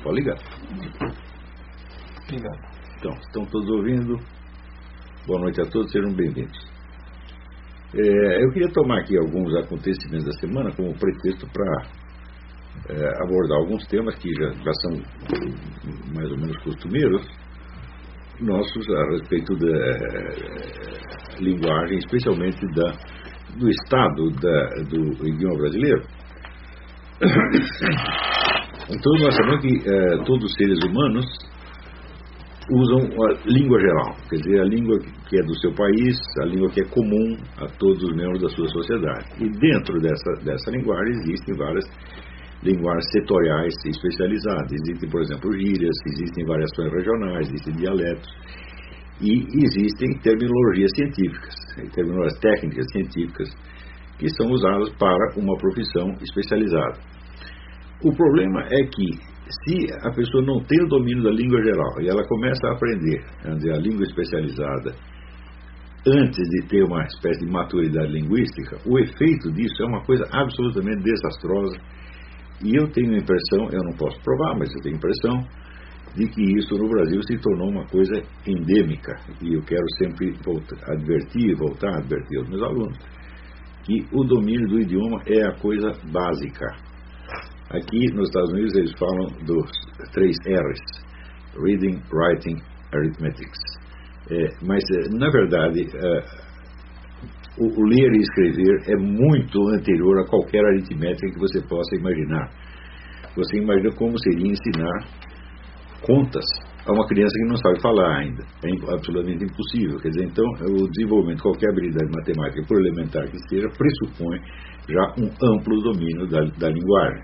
Pode ligar. Obrigado. Então, estão todos ouvindo? Boa noite a todos, sejam bem-vindos. Eu queria tomar aqui alguns acontecimentos da semana como pretexto para abordar alguns temas que já são mais ou menos costumeiros nossos a respeito da linguagem, especialmente do estado do idioma brasileiro. Então nós sabemos que todos os seres humanos usam a língua geral, quer dizer, a língua que é do seu país, a língua que é comum a todos os membros da sua sociedade. E dentro dessa linguagem existem várias linguagens setoriais especializadas. Existem, por exemplo, gírias, existem variações regionais, existem dialetos e existem terminologias científicas, terminologias técnicas científicas que são usadas para uma profissão especializada. O problema é que se a pessoa não tem o domínio da língua geral e ela começa a aprender, vamos dizer, a língua especializada antes de ter uma espécie de maturidade linguística, o efeito disso é uma coisa absolutamente desastrosa. E eu tenho a impressão, eu não posso provar, mas eu tenho a impressão de que isso no Brasil se tornou uma coisa endêmica. E eu quero sempre voltar a advertir aos meus alunos que o domínio do idioma é a coisa básica. Aqui nos Estados Unidos eles falam dos 3 R's: Reading, Writing, Arithmetics. Mas, na verdade, o ler e escrever é muito anterior a qualquer aritmética que você possa imaginar. Você imagina como seria ensinar contas a uma criança que não sabe falar ainda. É absolutamente impossível. Quer dizer, então, o desenvolvimento de qualquer habilidade matemática, por elementar que seja, pressupõe já um amplo domínio da linguagem.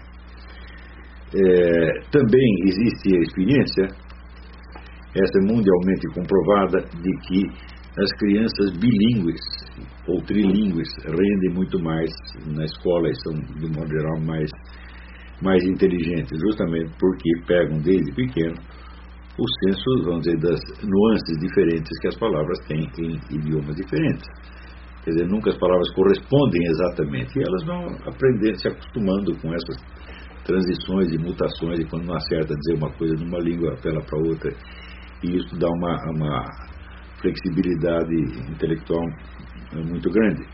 Também existe a experiência, essa é mundialmente comprovada, de que as crianças bilíngues ou trilíngues rendem muito mais na escola e são, de modo geral, mais inteligentes, justamente porque pegam desde pequeno o senso, vamos dizer, das nuances diferentes que as palavras têm em idiomas diferentes. Quer dizer, nunca as palavras correspondem exatamente, e elas vão aprendendo, se acostumando com essas transições e mutações, e quando não acerta dizer uma coisa numa língua, apela para outra, e isso dá uma flexibilidade intelectual muito grande.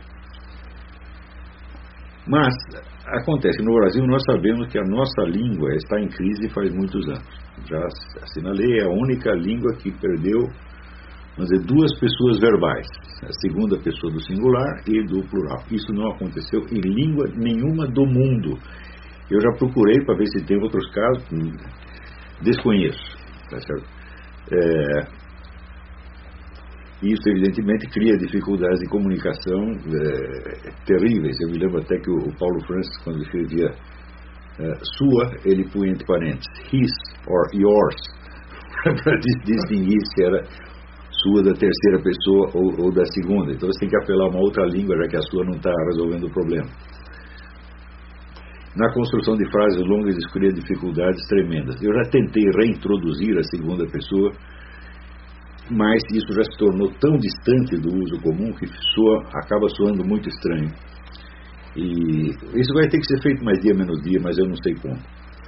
Mas acontece, no Brasil nós sabemos que a nossa língua está em crise faz muitos anos. Já assinalei, é a única língua que perdeu, vamos dizer, 2 pessoas verbais, a segunda pessoa do singular e do plural. Isso não aconteceu em língua nenhuma do mundo. Eu já procurei para ver se tem outros casos, desconheço, tá certo? Isso, evidentemente, cria dificuldades de comunicação terríveis. Eu me lembro até que o Paulo Francis, quando escrevia sua, ele punha entre parênteses his or yours, para distinguir se era sua da terceira pessoa ou da segunda. Então você tem que apelar a uma outra língua, já que a sua não está resolvendo o problema. Na construção de frases longas isso cria dificuldades tremendas. Eu já tentei reintroduzir a segunda pessoa, mas isso já se tornou tão distante do uso comum que acaba soando muito estranho. E isso vai ter que ser feito mais dia menos dia, mas eu não sei como.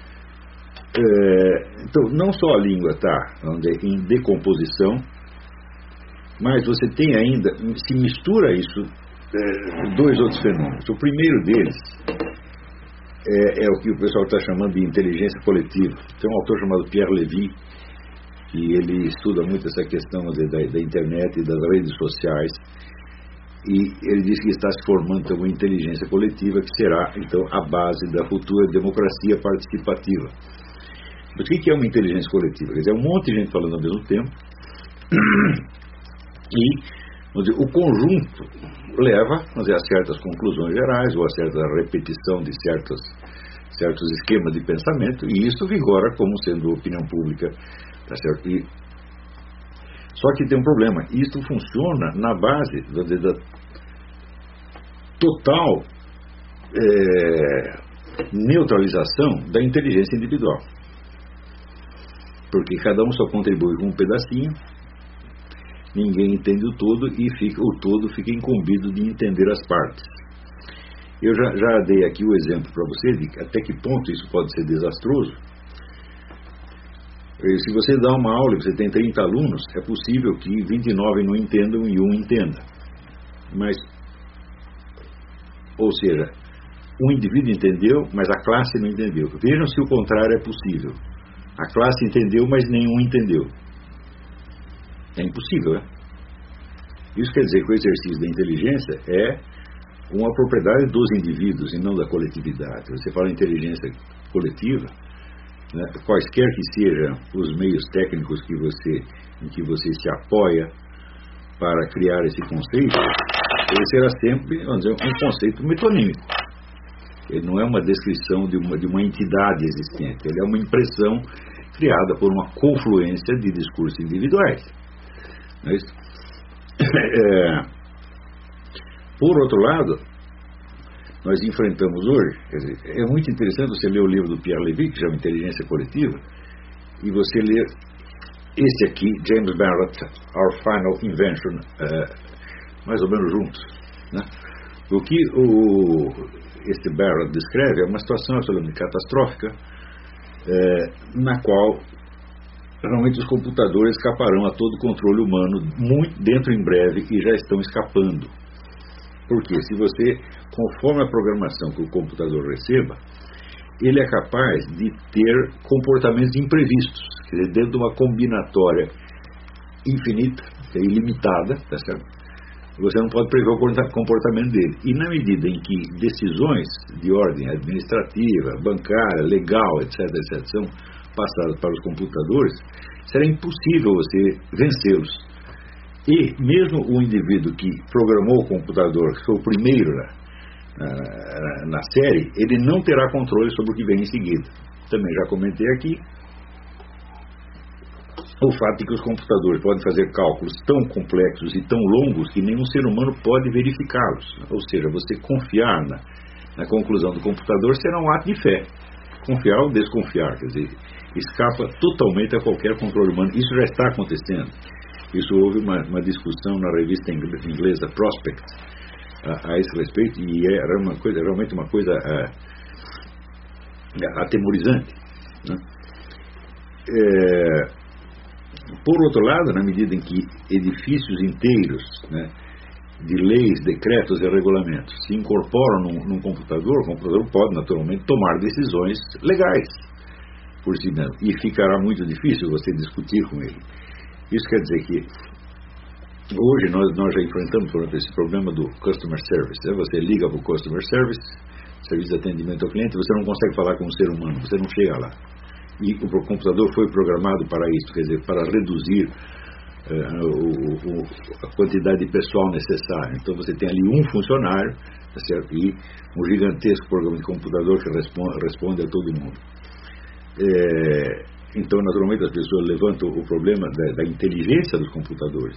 Então, não só a língua está em decomposição, mas você tem ainda, se mistura isso, 2 outros fenômenos. O primeiro deles é o que o pessoal está chamando de inteligência coletiva. Tem um autor chamado Pierre Levy, que ele estuda muito essa questão da internet e das redes sociais, e ele diz que está se formando uma inteligência coletiva que será, então, a base da futura democracia participativa. Mas o que é uma inteligência coletiva? Quer dizer, é um monte de gente falando ao mesmo tempo, e, vamos dizer, o conjunto leva, vamos dizer, a certas conclusões gerais ou a certa repetição de certos esquemas de pensamento, e isso vigora como sendo opinião pública. Tá certo? Só que tem um problema. Isto funciona na base da total neutralização da inteligência individual. Porque cada um só contribui com um pedacinho, ninguém entende o todo e o todo fica incumbido de entender as partes. Eu já dei aqui o exemplo para você de até que ponto isso pode ser desastroso. Se você dá uma aula e você tem 30 alunos, é possível que 29 não entendam e um entenda. Mas, ou seja, um indivíduo entendeu, mas a classe não entendeu. Vejam se o contrário é possível. A classe entendeu, mas nenhum entendeu. É impossível, né? Isso quer dizer que o exercício da inteligência é uma propriedade dos indivíduos e não da coletividade. Você fala em inteligência coletiva, né, quaisquer que sejam os meios técnicos em que você se apoia para criar esse conceito, ele será sempre, vamos dizer, um conceito metonímico. Ele não é uma descrição de uma entidade existente, ele é uma impressão criada por uma confluência de discursos individuais. Não é isso? Por outro lado, nós enfrentamos hoje, quer dizer, é muito interessante você ler o livro do Pierre Levy, que chama Inteligência Coletiva, e você ler este aqui, James Barrett, Our Final Invention, mais ou menos juntos, né? O que este Barrett descreve é uma situação absolutamente catastrófica, na qual realmente os computadores escaparão a todo controle humano muito dentro em breve e já estão escapando. Porque se você, conforme a programação que o computador receba, ele é capaz de ter comportamentos imprevistos, quer dizer, dentro de uma combinatória infinita, ilimitada, tá certo? Você não pode prever o comportamento dele. E na medida em que decisões de ordem administrativa, bancária, legal, etc., são passadas para os computadores, será impossível você vencê-los. E mesmo o indivíduo que programou o computador, que foi o primeiro na série, ele não terá controle sobre o que vem em seguida. Também já comentei aqui o fato de que os computadores podem fazer cálculos tão complexos e tão longos que nenhum ser humano pode verificá-los. Ou seja, você confiar na conclusão do computador será um ato de fé. Confiar ou desconfiar, quer dizer, escapa totalmente a qualquer controle humano. Isso já está acontecendo. Isso houve uma discussão na revista inglesa Prospect a esse respeito, e era realmente uma coisa atemorizante, né? Por outro lado, na medida em que edifícios inteiros, né, de leis, decretos e regulamentos se incorporam num computador, o computador pode naturalmente tomar decisões legais por si mesmo, e ficará muito difícil você discutir com ele. Isso quer dizer que hoje nós já enfrentamos, por exemplo, esse problema do customer service, né? Você liga para o customer service, serviço de atendimento ao cliente, você não consegue falar com um ser humano, você não chega lá. E o computador foi programado para isso, quer dizer, para reduzir a quantidade de pessoal necessária. Então você tem ali um funcionário, tá certo? E um gigantesco programa de computador que responde a todo mundo. Então, naturalmente, as pessoas levantam o problema da inteligência dos computadores.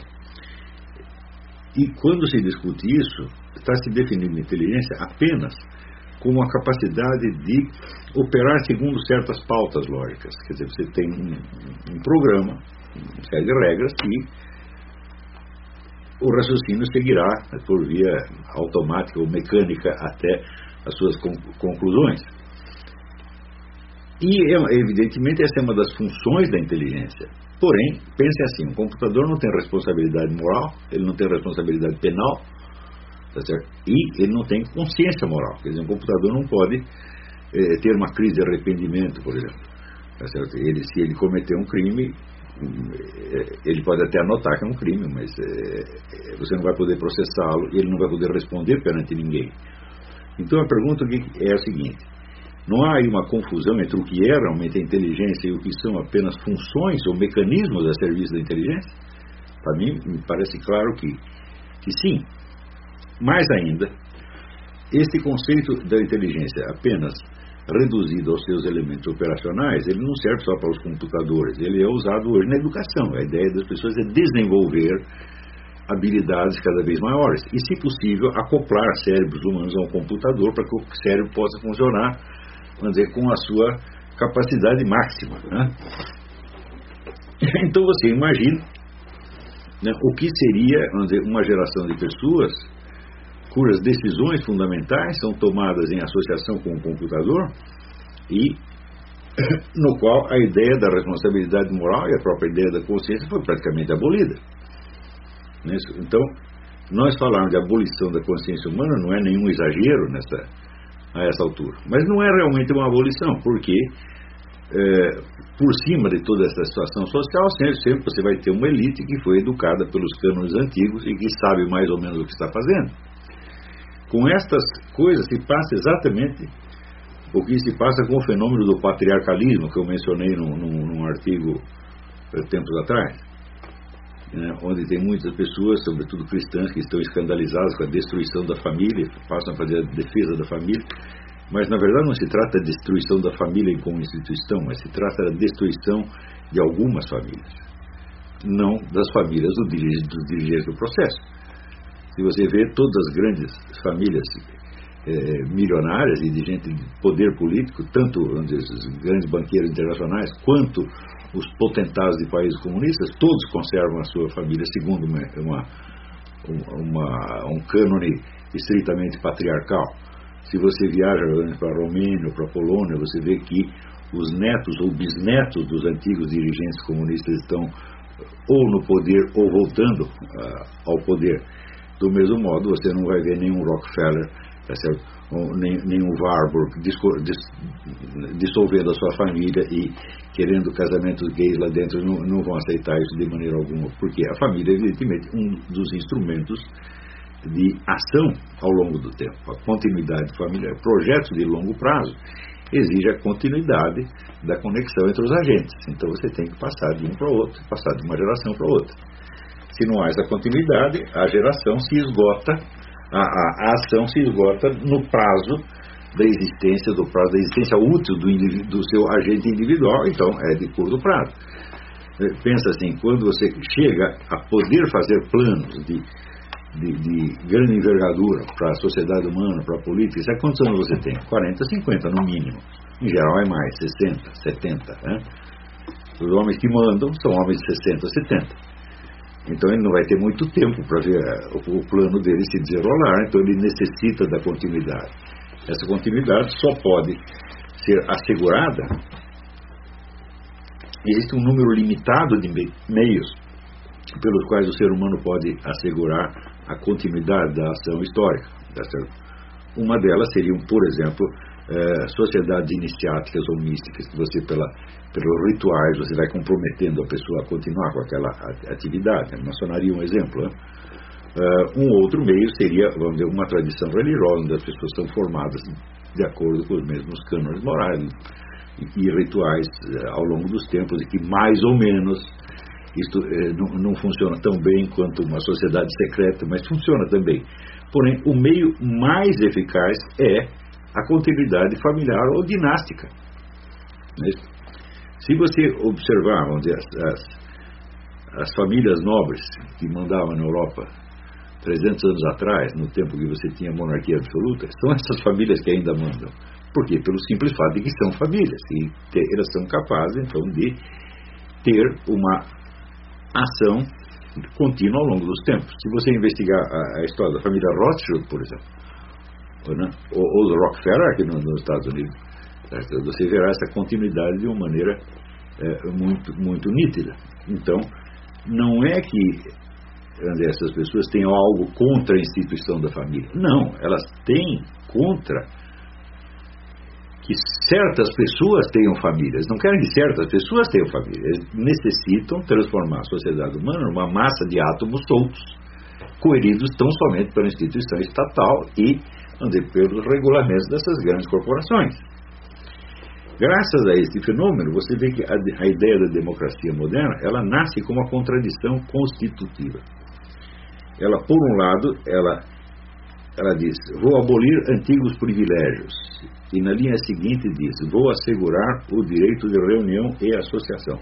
E quando se discute isso, está se definindo inteligência apenas como a capacidade de operar segundo certas pautas lógicas. Quer dizer, você tem um programa, uma série de regras, e o raciocínio seguirá por via automática ou mecânica até as suas conclusões. E, evidentemente, essa é uma das funções da inteligência. Porém, pense assim, o computador não tem responsabilidade moral, ele não tem responsabilidade penal, tá certo? E ele não tem consciência moral. Quer dizer, um computador não pode ter uma crise de arrependimento, por exemplo. Tá certo? Se ele cometer um crime, ele pode até anotar que é um crime, mas você não vai poder processá-lo e ele não vai poder responder perante ninguém. Então a pergunta é a seguinte: não há aí uma confusão entre o que é realmente a inteligência e o que são apenas funções ou mecanismos a serviço da inteligência? Para mim, me parece claro que sim. Mais ainda, este conceito da inteligência apenas reduzido aos seus elementos operacionais, ele não serve só para os computadores, ele é usado hoje na educação. A ideia das pessoas é desenvolver habilidades cada vez maiores e, se possível, acoplar cérebros humanos a um computador para que o cérebro possa funcionar, vamos dizer, com a sua capacidade máxima, né? Então você imagina, né, o que seria, vamos dizer, uma geração de pessoas cujas decisões fundamentais são tomadas em associação com o computador e no qual a ideia da responsabilidade moral e a própria ideia da consciência foi praticamente abolida. Então, nós falarmos de abolição da consciência humana não é nenhum exagero a essa altura. Mas não é realmente uma abolição, porque por cima de toda essa situação social, sempre você vai ter uma elite que foi educada pelos cânones antigos e que sabe mais ou menos o que está fazendo. Com estas coisas se passa exatamente o que se passa com o fenômeno do patriarcalismo, que eu mencionei num artigo tempos atrás, onde tem muitas pessoas, sobretudo cristãs, que estão escandalizadas com a destruição da família, passam a fazer a defesa da família, mas na verdade não se trata de destruição da família como instituição, mas se trata da destruição de algumas famílias, não das famílias dos dirigentes do processo. Se você vê todas as grandes famílias milionárias e de gente de poder político, tanto os grandes banqueiros internacionais quanto os potentados de países comunistas, todos conservam a sua família segundo um cânone estritamente patriarcal. Se você viaja para a Romênia ou para a Polônia, você vê que os netos ou bisnetos dos antigos dirigentes comunistas estão ou no poder ou voltando ao poder. Do mesmo modo, você não vai ver nenhum Rockefeller, nenhum Warburg dissolvendo a sua família e querendo casamentos gays lá dentro. Não vão aceitar isso de maneira alguma, porque a família é evidentemente um dos instrumentos de ação ao longo do tempo. A continuidade familiar, projetos de longo prazo, exige a continuidade da conexão entre os agentes. Então você tem que passar de um para o outro, passar de uma geração para outra. Se não há essa continuidade, a geração se esgota, a ação se esgota no prazo da existência, da existência útil do seu agente individual, então é de curto prazo. Pensa assim, quando você chega a poder fazer planos de grande envergadura para a sociedade humana, para a política, sabe quantos anos você tem? 40, 50 no mínimo. Em geral é mais, 60, 70. Os homens que mandam são homens de 60, 70. Então ele não vai ter muito tempo para ver o plano dele se desenrolar, então ele necessita da continuidade. Essa continuidade só pode ser assegurada. Existe um número limitado de meios pelos quais o ser humano pode assegurar a continuidade da ação histórica. Uma delas seriam, por exemplo, sociedades iniciáticas ou místicas, que você, pelos rituais, você vai comprometendo a pessoa a continuar com aquela atividade. A maçonaria é um exemplo. Um outro meio seria, vamos dizer, uma tradição religiosa, onde as pessoas são formadas de acordo com os mesmos cânones morais e rituais ao longo dos tempos, e que mais ou menos isto não funciona tão bem quanto uma sociedade secreta, mas funciona também. Porém, o meio mais eficaz é a continuidade familiar ou dinástica. Se você observar, vamos dizer, as famílias nobres que mandavam na Europa 300 anos atrás, no tempo que você tinha monarquia absoluta, são essas famílias que ainda mandam. Por quê? Pelo simples fato de que são famílias e elas são capazes, então, de ter uma ação contínua ao longo dos tempos. Se você investigar a história da família Rothschild, por exemplo, ou do Rockefeller aqui nos Estados Unidos, você verá essa continuidade de uma maneira muito, muito nítida. Então, não é que essas pessoas tenham algo contra a instituição da família. Não, elas têm contra que certas pessoas tenham famílias. Não querem que certas pessoas tenham família. Eles necessitam transformar a sociedade humana numa massa de átomos soltos, coeridos tão somente pela instituição estatal e, vamos dizer, pelos regulamentos dessas grandes corporações. Graças a este fenômeno, você vê que a ideia da democracia moderna, ela nasce com uma contradição constitutiva. Ela, por um lado, ela diz, vou abolir antigos privilégios. E na linha seguinte diz, vou assegurar o direito de reunião e associação.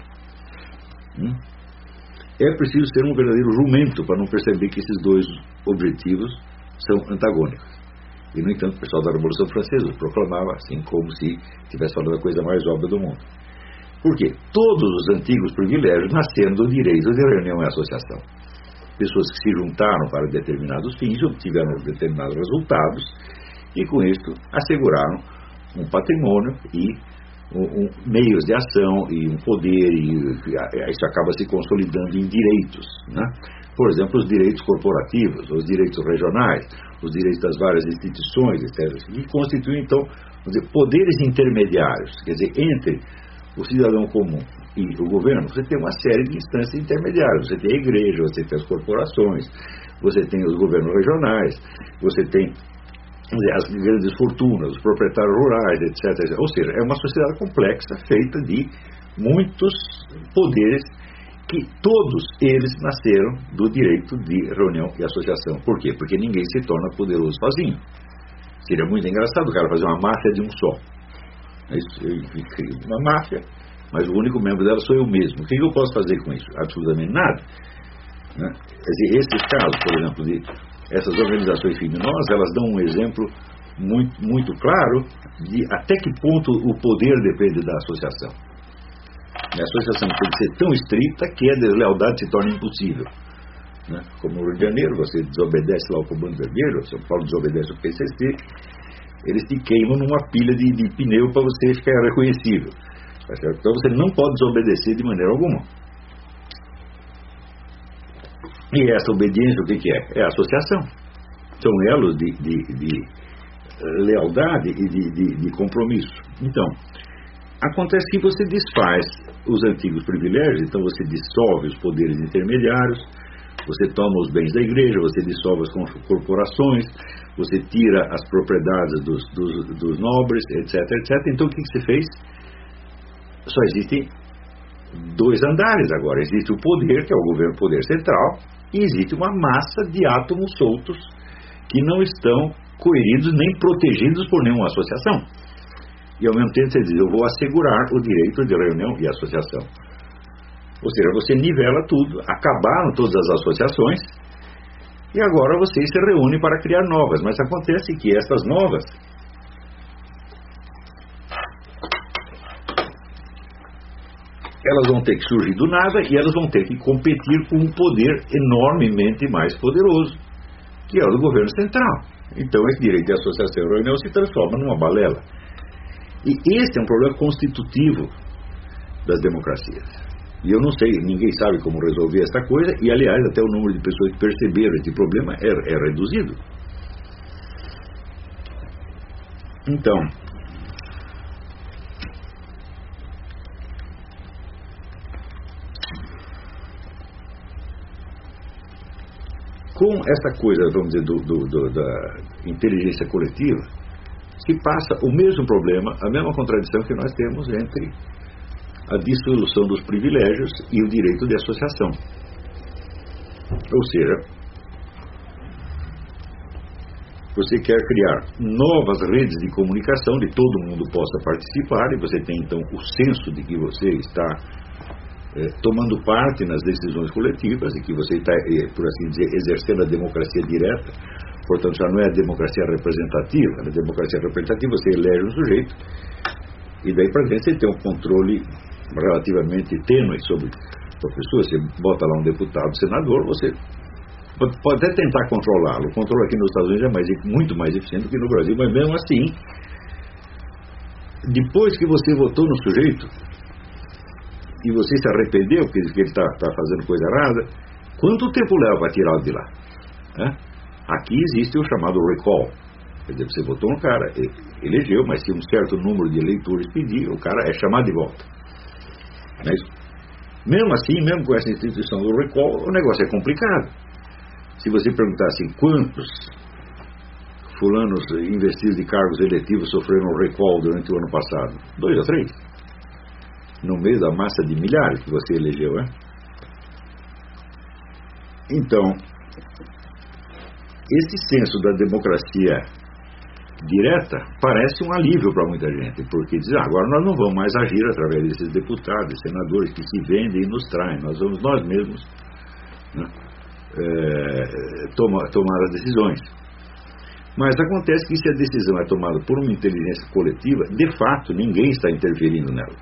É preciso ser um verdadeiro jumento para não perceber que esses dois objetivos são antagônicos. E, no entanto, o pessoal da Revolução Francesa proclamava assim, como se estivesse falando a coisa mais óbvia do mundo. Por quê? Todos os antigos privilégios nasceram do direito de reunião e associação. Pessoas que se juntaram para determinados fins, obtiveram determinados resultados, e com isso asseguraram um patrimônio e meios de ação e um poder, e isso acaba se consolidando em direitos, né? Por exemplo, os direitos corporativos, os direitos regionais, os direitos das várias instituições, etc., que constituem, então, vamos dizer, poderes intermediários, quer dizer, entre o cidadão comum e o governo, você tem uma série de instâncias intermediárias. Você tem a igreja, você tem as corporações, você tem os governos regionais, você tem as grandes fortunas, os proprietários rurais, etc. Ou seja, é uma sociedade complexa feita de muitos poderes que todos eles nasceram do direito de reunião e associação. Por quê? Porque ninguém se torna poderoso sozinho. Seria muito engraçado o cara fazer uma máfia de um só. Eu crio uma máfia, mas o único membro dela sou eu mesmo. O que eu posso fazer com isso? Absolutamente nada, né? Quer dizer, esses casos, por exemplo, de essas organizações criminosas, elas dão um exemplo muito claro de até que ponto o poder depende da associação. A associação tem que ser tão estrita que a deslealdade se torna impossível, né? Como no Rio de Janeiro, você desobedece lá o Comando Vermelho, São Paulo desobedece o PCC, eles te queimam numa pilha de pneu para você ficar reconhecível. Então você não pode desobedecer de maneira alguma. E essa obediência, o que é? É a associação. São elos de lealdade e de compromisso. Então, acontece que você desfaz os antigos privilégios, então você dissolve os poderes intermediários, você toma os bens da igreja, você dissolve as corporações, você tira as propriedades dos nobres, etc, etc. Então o que você fez? Só existem dois andares agora. Existe o poder, que é o governo poder central, e existe uma massa de átomos soltos que não estão coeridos nem protegidos por nenhuma associação. E ao mesmo tempo você diz, eu vou assegurar o direito de reunião e associação. Ou seja, você nivela tudo, acabaram todas as associações, e agora vocês se reúnem para criar novas. Mas acontece que essas novas elas vão ter que surgir do nada e elas vão ter que competir com um poder enormemente mais poderoso, que é o do governo central. Então esse direito de associação e reunião se transforma numa balela. E esse é um problema constitutivo das democracias. E eu não sei, ninguém sabe como resolver essa coisa, e aliás até o número de pessoas que perceberam esse problema é reduzido. Então, com essa coisa, vamos dizer, da inteligência coletiva, se passa o mesmo problema, a mesma contradição que nós temos entre a dissolução dos privilégios e o direito de associação. Ou seja, você quer criar novas redes de comunicação, de todo mundo possa participar, e você tem então o senso de que você está tomando parte nas decisões coletivas e que você está, por assim dizer, exercendo a democracia direta. Portanto, já não é a democracia representativa. Na democracia representativa você elege um sujeito e daí para frente você tem um controle relativamente tênue sobre a pessoa. Você bota lá um deputado, senador, você pode até tentar controlá-lo. O controle aqui nos Estados Unidos é muito mais eficiente do que no Brasil, mas mesmo assim, depois que você votou no sujeito e você se arrependeu que ele está fazendo coisa errada, quanto tempo leva para tirá-lo de lá? Aqui existe o chamado recall. Quer dizer, você votou no cara, elegeu, mas se um certo número de eleitores pedir, o cara é chamado de volta. Mas, mesmo assim, mesmo com essa instituição do recall, o negócio é complicado. Se você perguntar assim, quantos fulanos investidos de cargos eletivos sofreram recall durante o ano passado? 2 ou 3? No meio da massa de milhares que você elegeu, Então, esse senso da democracia direta parece um alívio para muita gente, porque diz, agora nós não vamos mais agir através desses deputados, senadores que se vendem e nos traem, nós vamos nós mesmos, né, tomar as decisões. Mas acontece que se a decisão é tomada por uma inteligência coletiva, de fato ninguém está interferindo nela.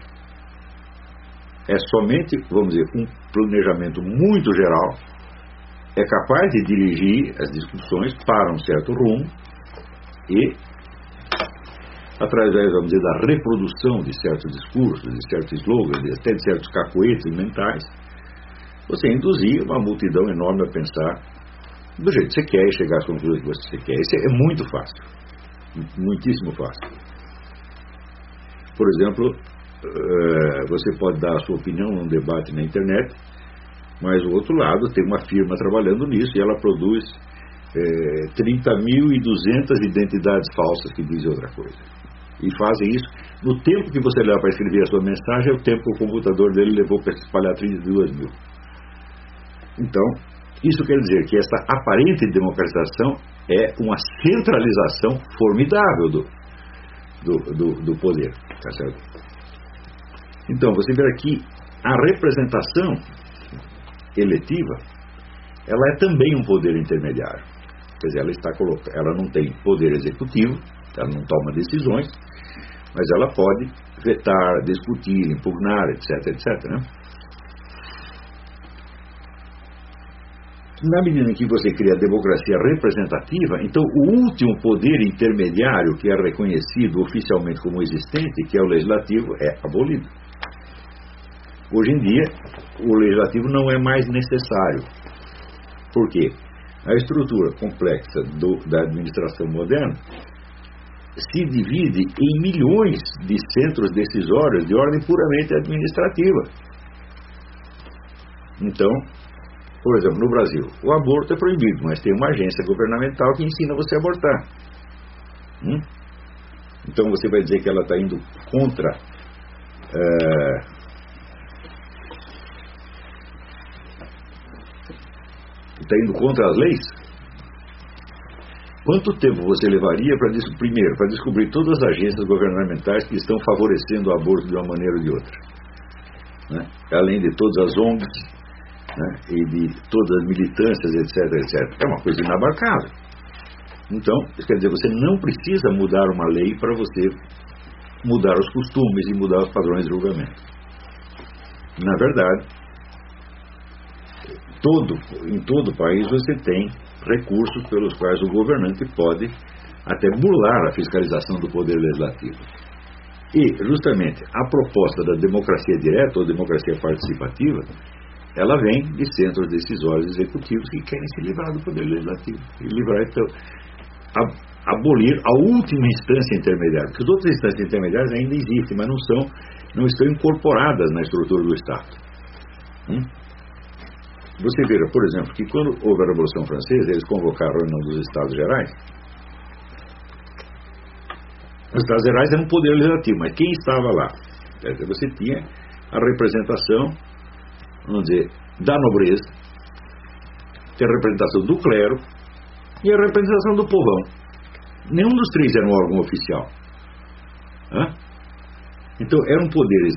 É somente, vamos dizer, um planejamento muito geral é capaz de dirigir as discussões para um certo rumo e através, vamos dizer, da reprodução de certos discursos, de certos slogans, até de certos cacoetes mentais, você induzir uma multidão enorme a pensar do jeito que você quer e chegar às conclusões que você quer. Isso é muito fácil, muitíssimo fácil. Por exemplo, você pode dar a sua opinião num debate na internet, mas o outro lado tem uma firma trabalhando nisso e ela produz 30.200 identidades falsas que dizem outra coisa. E fazem isso no tempo que você leva para escrever a sua mensagem, é o tempo que o computador dele levou para espalhar 32.000. Então, isso quer dizer que essa aparente democratização é uma centralização formidável do poder. Tá certo? Então, você vê aqui, a representação eletiva, ela é também um poder intermediário. Quer dizer, ela não tem poder executivo, ela não toma decisões, mas ela pode vetar, discutir, impugnar, etc, etc, né? Na medida em que você cria a democracia representativa, então o último poder intermediário que é reconhecido oficialmente como existente, que é o legislativo, é abolido. Hoje em dia, o legislativo não é mais necessário. Por quê? A estrutura complexa da administração moderna se divide em milhões de centros decisórios de ordem puramente administrativa. Então, por exemplo, no Brasil, o aborto é proibido, mas tem uma agência governamental que ensina você a abortar. Então você vai dizer que ela está indo contra as leis? Quanto tempo você levaria primeiro para descobrir todas as agências governamentais que estão favorecendo o aborto de uma maneira ou de outra, né? Além de todas as ONGs, né? E de todas as militâncias, etc, etc. É uma coisa inabarcável. Então, isso quer dizer, você não precisa mudar uma lei para você mudar os costumes e mudar os padrões de julgamento. Na verdade, em todo o país você tem recursos pelos quais o governante pode até burlar a fiscalização do poder legislativo. E, justamente, a proposta da democracia direta ou democracia participativa, ela vem de centros decisórios executivos que querem se livrar do poder legislativo. E livrar, então, abolir a última instância intermediária. Porque as outras instâncias intermediárias ainda existem, mas não estão incorporadas na estrutura do Estado. Você verá, por exemplo, que quando houve a Revolução Francesa, eles convocaram a reunião dos Estados Gerais. Os Estados Gerais eram um poder legislativo, mas quem estava lá? Você tinha a representação, vamos dizer, da nobreza, tem a representação do clero e a representação do povão. Nenhum dos três era um órgão oficial. Então eram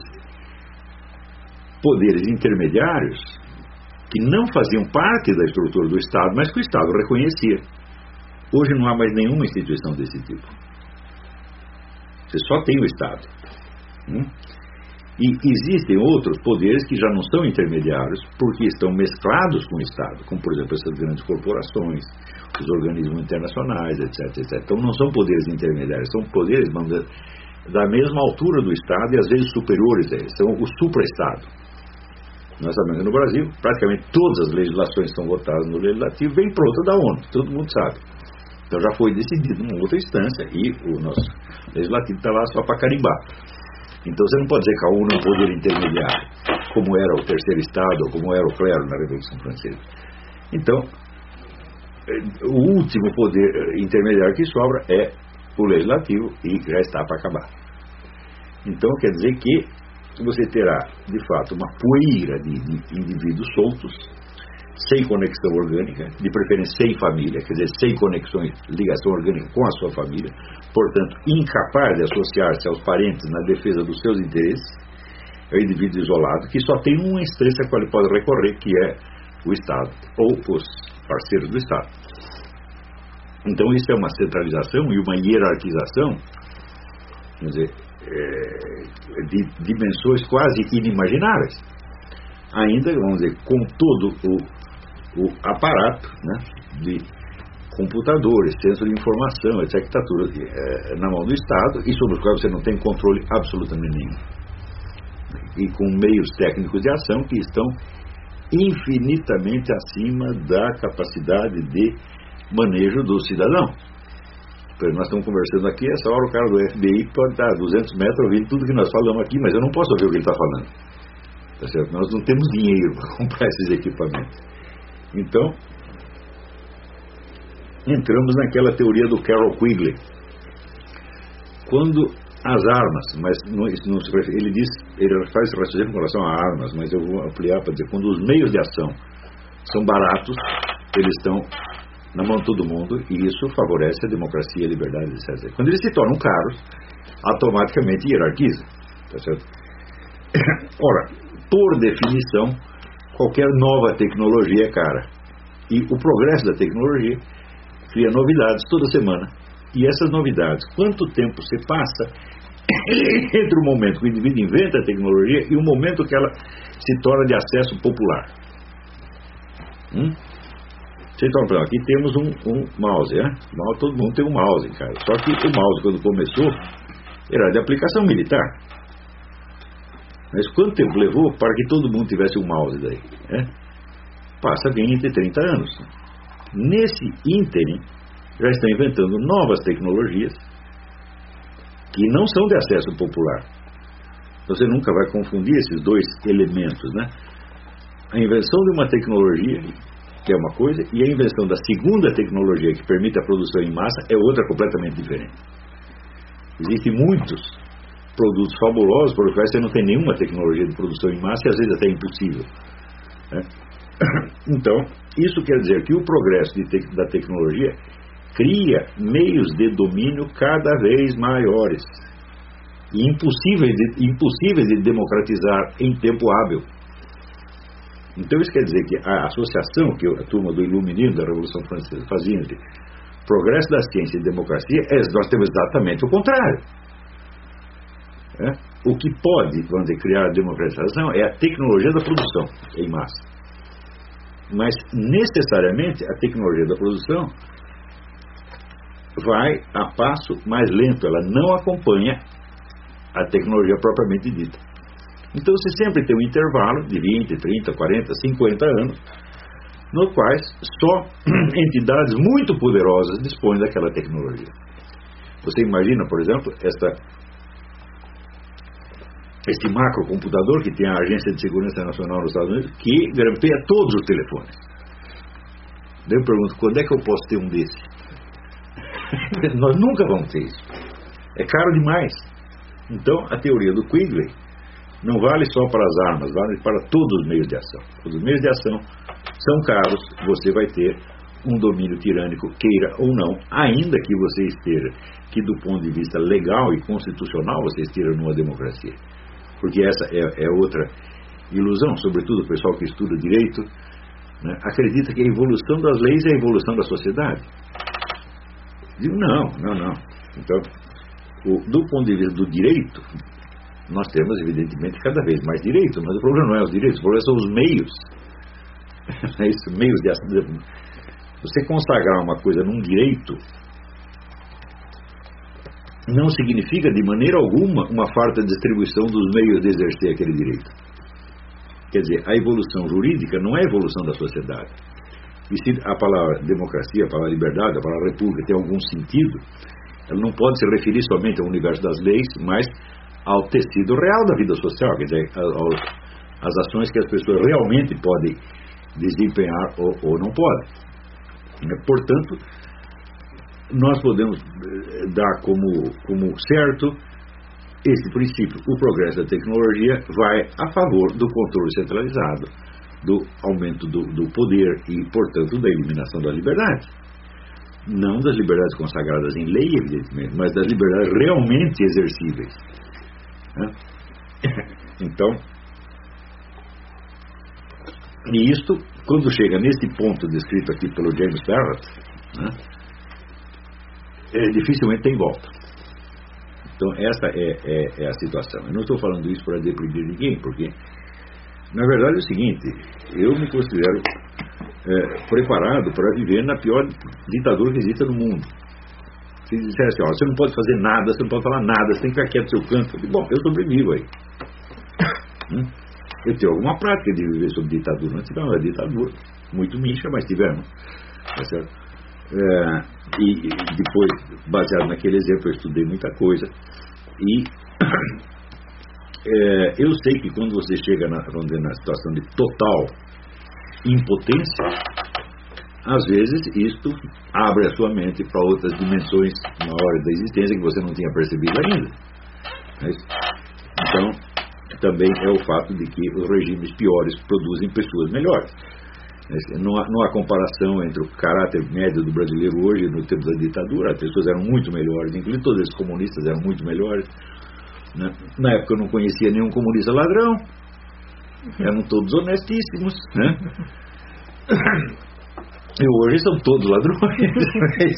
poderes intermediários que não faziam parte da estrutura do Estado, mas que o Estado reconhecia. Hoje não há mais nenhuma instituição desse tipo. Você só tem o Estado. E existem outros poderes que já não são intermediários, porque estão mesclados com o Estado, como, por exemplo, essas grandes corporações, os organismos internacionais, etc, etc. Então não são poderes intermediários, são poderes da mesma altura do Estado e às vezes superiores a eles, são o supra-Estado. Nós sabemos que no Brasil, praticamente todas as legislações que são votadas no Legislativo vêm pronta da ONU, todo mundo sabe. Então já foi decidido numa outra instância e o nosso Legislativo está lá só para carimbar. Então você não pode dizer que a ONU é um poder intermediário, como era o terceiro Estado, ou como era o clero na Revolução Francesa. Então, o último poder intermediário que sobra é o Legislativo e já está para acabar. Então quer dizer que você terá, de fato, uma poeira de indivíduos soltos, sem conexão orgânica, de preferência sem família, quer dizer, sem ligação orgânica com a sua família, portanto, incapaz de associar-se aos parentes na defesa dos seus interesses. É o indivíduo isolado, que só tem uma instância a qual ele pode recorrer, que é o Estado, ou os parceiros do Estado. Então, isso é uma centralização e uma hierarquização, quer dizer, de dimensões quase inimagináveis, ainda, vamos dizer, com todo o aparato, né, computadores, centro de informação, etc., que está tudo na mão do Estado e sobre os quais você não tem controle absolutamente nenhum. E com meios técnicos de ação que estão infinitamente acima da capacidade de manejo do cidadão. Nós estamos conversando aqui, essa hora o cara do FBI pode estar a 200 metros ouvindo tudo que nós falamos aqui, mas eu não posso ouvir o que ele está falando. Tá certo? Nós não temos dinheiro para comprar esses equipamentos. Então, entramos naquela teoria do Carroll Quigley. Quando as armas, mas não se refere, ele faz raciocínio com relação a armas, mas eu vou ampliar para dizer, quando os meios de ação são baratos, eles estão na mão de todo mundo e isso favorece a democracia, a liberdade, etc. Quando eles se tornam caros, automaticamente hierarquiza. Tá certo? Ora, por definição, qualquer nova tecnologia é cara. E o progresso da tecnologia cria novidades toda semana. E essas novidades, quanto tempo se passa entre o momento que o indivíduo inventa a tecnologia e o momento que ela se torna de acesso popular? Então, aqui temos um mouse, né? Todo mundo tem um mouse em casa. Só que o mouse, quando começou, era de aplicação militar. Mas quanto tempo levou para que todo mundo tivesse um mouse daí? Passa 20, 30 anos. Nesse ínterim, já estão inventando novas tecnologias que não são de acesso popular. Você nunca vai confundir esses dois elementos, né? A invenção de uma tecnologia, que é uma coisa, e a invenção da segunda tecnologia, que permite a produção em massa, é outra completamente diferente. Existem muitos produtos fabulosos por os quais você não tem nenhuma tecnologia de produção em massa e às vezes até impossível, né? Então, isso quer dizer que o progresso da tecnologia cria meios de domínio cada vez maiores e impossíveis de democratizar em tempo hábil. Então isso quer dizer que a associação que a turma do Iluminismo da Revolução Francesa fazia entre progresso da ciência e democracia, nós temos exatamente o contrário. O que pode, vamos dizer, criar a democratização é a tecnologia da produção em massa. Mas necessariamente a tecnologia da produção vai a passo mais lento, ela não acompanha a tecnologia propriamente dita. Então você sempre tem um intervalo de 20, 30, 40, 50 anos, no quais só entidades muito poderosas dispõem daquela tecnologia. Você imagina, por exemplo, este macrocomputador que tem a Agência de Segurança Nacional dos Estados Unidos, que grampeia todos os telefones. Daí eu pergunto, quando é que eu posso ter um desses? Nós nunca vamos ter isso. É caro demais. Então, a teoria do Quigley não vale só para as armas, vale para todos os meios de ação. Os meios de ação são caros, você vai ter um domínio tirânico, queira ou não, ainda que você esteja, que do ponto de vista legal e constitucional, você esteja numa democracia. Porque essa é outra ilusão, sobretudo o pessoal que estuda direito, né, acredita que a evolução das leis é a evolução da sociedade. Digo, não. Então, do ponto de vista do direito, nós temos, evidentemente, cada vez mais direitos, mas o problema não é os direitos, o problema são os meios. É isso, meios de ação. Você consagrar uma coisa num direito não significa de maneira alguma uma farta distribuição dos meios de exercer aquele direito. Quer dizer, a evolução jurídica não é a evolução da sociedade. E se a palavra democracia, a palavra liberdade, a palavra república tem algum sentido, ela não pode se referir somente ao universo das leis, mas ao tecido real da vida social, quer dizer, às ações que as pessoas realmente podem desempenhar ou não podem. Portanto, nós podemos dar como certo esse princípio. O progresso da tecnologia vai a favor do controle centralizado, do aumento do poder e, portanto, da eliminação da liberdade. Não das liberdades consagradas em lei, evidentemente, mas das liberdades realmente exercíveis. Então, e isto, quando chega nesse ponto descrito aqui pelo James Barrett, dificilmente tem volta. Então essa é a situação. Eu não estou falando isso para deprimir ninguém, porque na verdade é o seguinte, eu me considero preparado para viver na pior ditadura que existe no mundo. Se dissesse, você não pode fazer nada, você não pode falar nada, você tem que ficar quieto no seu canto. Eu digo, bom, eu sobrevivo aí. Eu tenho alguma prática de viver sob ditadura. Nós tivemos uma ditadura, muito mincha, mas tivemos. Tá certo? E depois, baseado naquele exemplo, eu estudei muita coisa. E eu sei que quando você chega na situação de total impotência, às vezes isto abre a sua mente para outras dimensões maiores da existência que você não tinha percebido ainda. Então, também é o fato de que os regimes piores produzem pessoas melhores. Não há comparação entre o caráter médio do brasileiro hoje e no tempo da ditadura. As pessoas eram muito melhores, inclusive todos esses comunistas eram muito melhores. Na época eu não conhecia nenhum comunista ladrão, eram todos honestíssimos, né? E hoje são todos ladrões.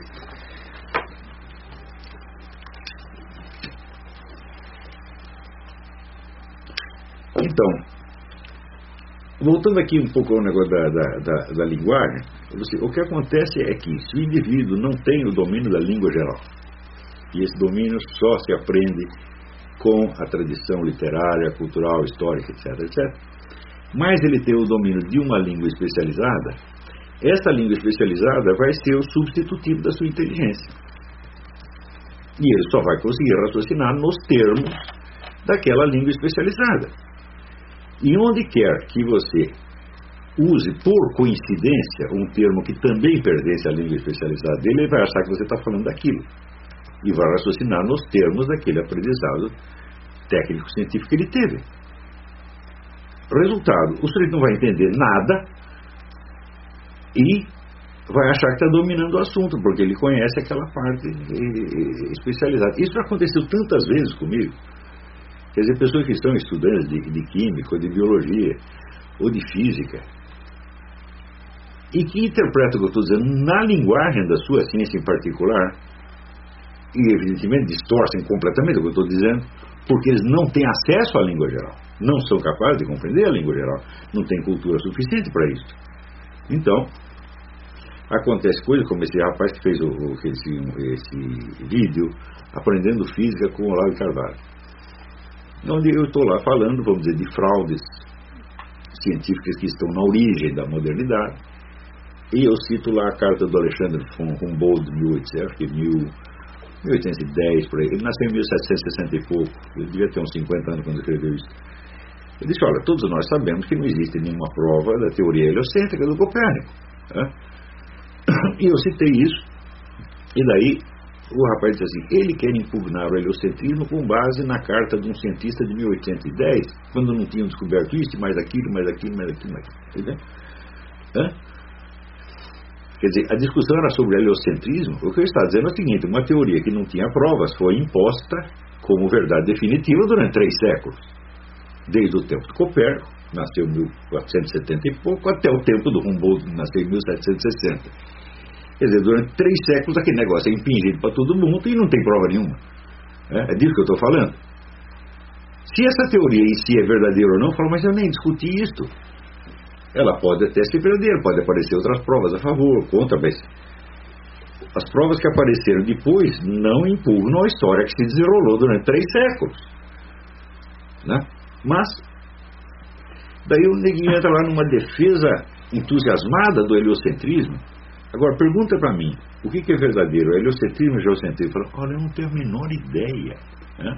Então, voltando aqui um pouco ao negócio da linguagem, o que acontece é que se o indivíduo não tem o domínio da língua geral, e esse domínio só se aprende com a tradição literária, cultural, histórica, etc., mas ele tem o domínio de uma língua especializada, essa língua especializada vai ser o substitutivo da sua inteligência. E ele só vai conseguir raciocinar nos termos daquela língua especializada. E onde quer que você use, por coincidência, um termo que também pertence à língua especializada dele, ele vai achar que você está falando daquilo. E vai raciocinar nos termos daquele aprendizado técnico-científico que ele teve. Resultado, o sujeito não vai entender nada e vai achar que está dominando o assunto, porque ele conhece aquela parte especializada. Isso já aconteceu tantas vezes comigo. Quer dizer, pessoas que são estudantes de química, ou de biologia, ou de física, e que interpretam o que eu estou dizendo na linguagem da sua ciência em particular, e evidentemente distorcem completamente o que eu estou dizendo, porque eles não têm acesso à língua geral, não são capazes de compreender a língua geral, não têm cultura suficiente para isso. Então, acontece coisa como esse rapaz que fez esse vídeo aprendendo física com o Olavo de Carvalho, onde eu estou lá falando, vamos dizer, de fraudes científicas que estão na origem da modernidade, e eu cito lá a carta do Alexandre von Humboldt, de 1810, por aí. Ele nasceu em 1760 e pouco, ele devia ter uns 50 anos quando escreveu isso. Ele disse, olha, todos nós sabemos que não existe nenhuma prova da teoria heliocêntrica do Copérnico. E eu citei isso, e daí o rapaz disse assim, ele quer impugnar o heliocentrismo com base na carta de um cientista de 1810, quando não tinham descoberto isso, mais aquilo, mais aquilo, mais aquilo, mais aquilo. Entendeu? Quer dizer, a discussão era sobre o heliocentrismo. O que eu estava dizendo é o seguinte, uma teoria que não tinha provas foi imposta como verdade definitiva durante 3 séculos. Desde o tempo de Copérnico, nasceu em 1470 e pouco, até o tempo do Humboldt, que nasceu em 1760. Quer dizer, durante 3 séculos aquele negócio é impingido para todo mundo e não tem prova nenhuma. É disso que eu estou falando. Se essa teoria em si é verdadeira ou não, eu falo, mas eu nem discuti isto. Ela pode até ser verdadeira, pode aparecer outras provas a favor, contra, mas as provas que apareceram depois não impugnam a história que se desenrolou durante 3 séculos. Né? Mas, daí o neguinho entra lá numa defesa entusiasmada do heliocentrismo. Agora, pergunta para mim, o que é verdadeiro? O heliocentrismo e o geocentrismo? Fala, olha, eu não tenho a menor ideia. Né?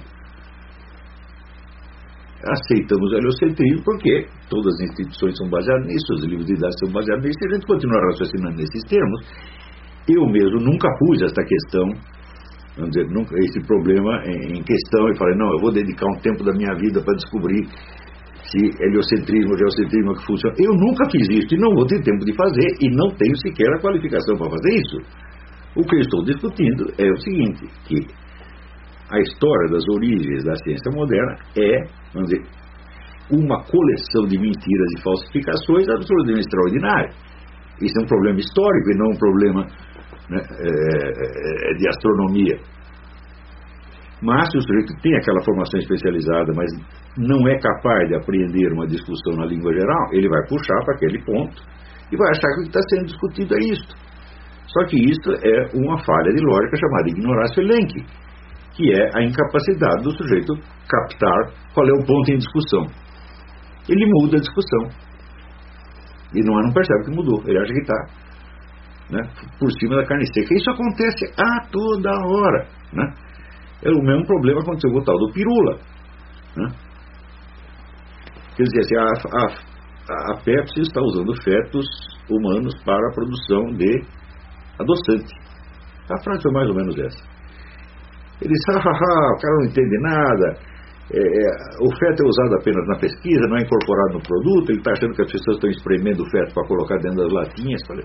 Aceitamos o heliocentrismo porque todas as instituições são baseadas nisso, os livros didáticos são baseados nisso, e a gente continua raciocinando nesses termos. Eu mesmo nunca pus esta questão, vamos dizer, nunca, esse problema em questão, e falei, não, eu vou dedicar um tempo da minha vida para descobrir se heliocentrismo ou geocentrismo que funciona. Eu nunca fiz isso e não vou ter tempo de fazer, e não tenho sequer a qualificação para fazer isso. O que eu estou discutindo é o seguinte, que a história das origens da ciência moderna é, vamos dizer, uma coleção de mentiras e falsificações absolutamente extraordinária. Isso é um problema histórico e não um problema, né, de astronomia. Mas se o sujeito tem aquela formação especializada, mas não é capaz de apreender uma discussão na língua geral, ele vai puxar para aquele ponto e vai achar que o que está sendo discutido é isto. Só que isto é uma falha de lógica chamada ignorância elenque, que é a incapacidade do sujeito captar qual é o ponto em discussão. Ele muda a discussão. E não percebe que mudou. Ele acha que está, né, por cima da carne seca. Isso acontece a toda hora. Né? É o mesmo problema que aconteceu com o tal do pirula. Né? Quer dizer, assim, a Pepsi está usando fetos humanos para a produção de adoçante. A frase foi mais ou menos essa. Ele disse, o cara não entende nada, o feto é usado apenas na pesquisa, não é incorporado no produto, ele está achando que as pessoas estão espremendo o feto para colocar dentro das latinhas. Falei,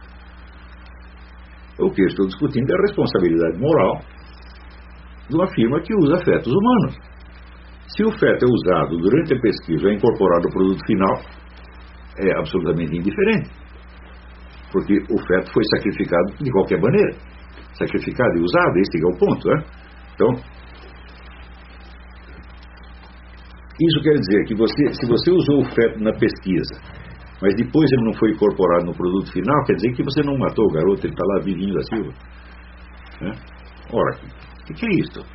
o que eu estou discutindo é a responsabilidade moral de uma firma que usa fetos humanos. Se o feto é usado durante a pesquisa, é incorporado no produto final, é absolutamente indiferente, porque o feto foi sacrificado de qualquer maneira, sacrificado e usado, esse é o ponto, né? Então, isso quer dizer que se você usou o feto na pesquisa, mas depois ele não foi incorporado no produto final, quer dizer que você não matou o garoto, ele está lá vivinho da Silva, né? Ora, o que é isso?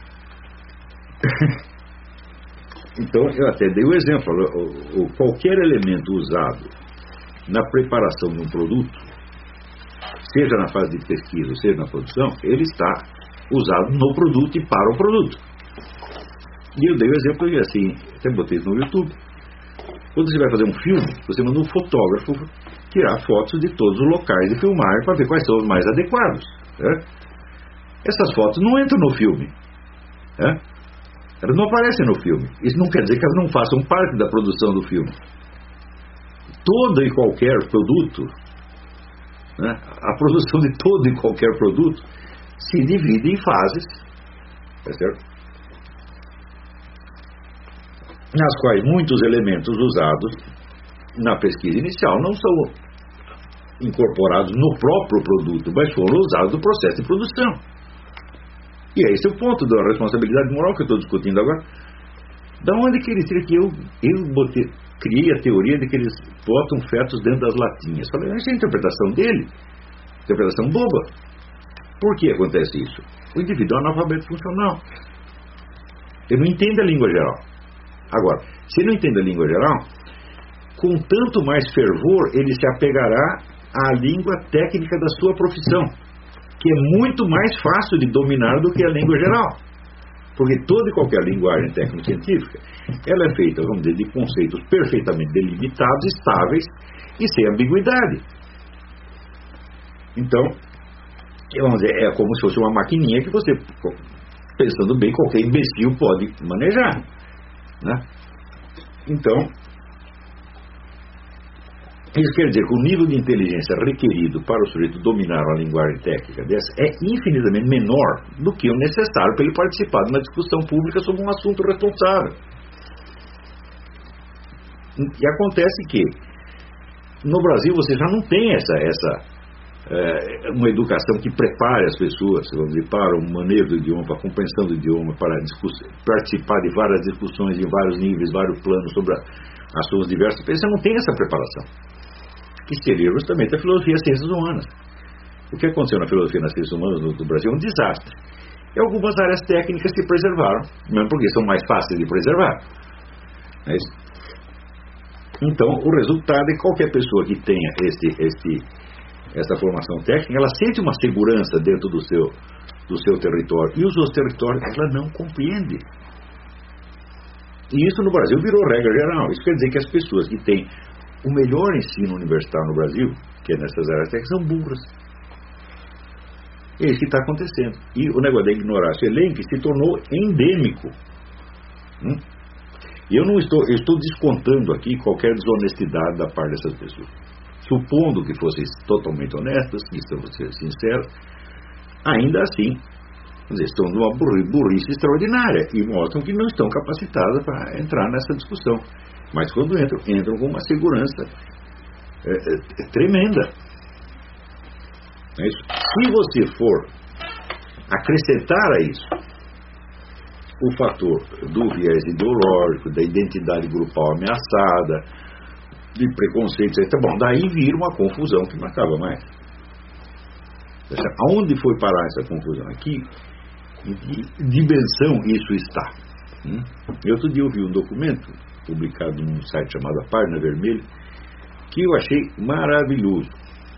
Então, eu até dei o exemplo, qualquer elemento usado na preparação de um produto, seja na fase de pesquisa, seja na produção, ele está usado no produto e para o produto. E eu dei o exemplo e assim, até botei isso no YouTube. Quando você vai fazer um filme, você manda um fotógrafo tirar fotos de todos os locais de filmagem para ver quais são os mais adequados. Né? Essas fotos não entram no filme. Né? Elas não aparecem no filme. Isso não quer dizer que elas não façam parte da produção do filme. Todo e qualquer produto, né, a produção de todo e qualquer produto se divide em fases, tá certo? Nas quais muitos elementos usados na pesquisa inicial não são incorporados no próprio produto, mas foram usados no processo de produção. E é esse o ponto da responsabilidade moral que eu estou discutindo agora. Da onde que ele tira que eu criei a teoria de que eles botam fetos dentro das latinhas? Falei, essa é a interpretação dele. Interpretação boba. Por que acontece isso? O indivíduo é analfabeto funcional. Ele não entende a língua geral. Agora, se ele não entende a língua geral, com tanto mais fervor ele se apegará à língua técnica da sua profissão, que é muito mais fácil de dominar do que a língua geral. Porque toda e qualquer linguagem técnico-científica, ela é feita, vamos dizer, de conceitos perfeitamente delimitados, estáveis e sem ambiguidade. Então, vamos dizer, é como se fosse uma maquininha que você, pensando bem, qualquer imbecil pode manejar. Né? Então, isso quer dizer que o nível de inteligência requerido para o sujeito dominar uma linguagem técnica dessa é infinitamente menor do que o necessário para ele participar de uma discussão pública sobre um assunto responsável. E acontece que no Brasil você já não tem uma educação que prepare as pessoas, vamos dizer, para o manejo do idioma, para a compreensão do idioma, para participar de várias discussões em vários níveis, vários planos sobre assuntos diversos. Você não tem essa preparação, que seria justamente a filosofia e as ciências humanas. O que aconteceu na filosofia e nas ciências humanas do Brasil é um desastre. E algumas áreas técnicas se preservaram, mesmo porque são mais fáceis de preservar. É isso? Então, o resultado é que qualquer pessoa que tenha essa formação técnica, ela sente uma segurança dentro do seu território. E os outros territórios, ela não compreende. E isso no Brasil virou regra geral. Isso quer dizer que as pessoas que têm o melhor ensino universitário no Brasil, que é nessas áreas técnicas, são burras. É isso que está acontecendo. E o negócio da ignorância elenque se tornou endêmico. E eu estou descontando aqui qualquer desonestidade da parte dessas pessoas. Supondo que fossem totalmente honestas, que estão sendo sinceros, ainda assim, estão numa burrice extraordinária e mostram que não estão capacitadas para entrar nessa discussão. Mas quando entram com uma segurança tremenda. É isso. Se você for acrescentar a isso o fator do viés ideológico, da identidade grupal ameaçada, de preconceitos. Tá bom, daí vira uma confusão que não acaba mais. Aonde foi parar essa confusão? Aqui, em que dimensão isso está? Outro dia eu vi um documento publicado num site chamado A Página Vermelha, que eu achei maravilhoso,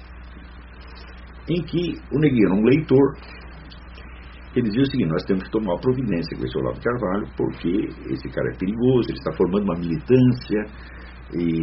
em que o Neguinho era um leitor. Ele dizia o seguinte: nós temos que tomar providência com esse Olavo de Carvalho, porque esse cara é perigoso, ele está formando uma militância e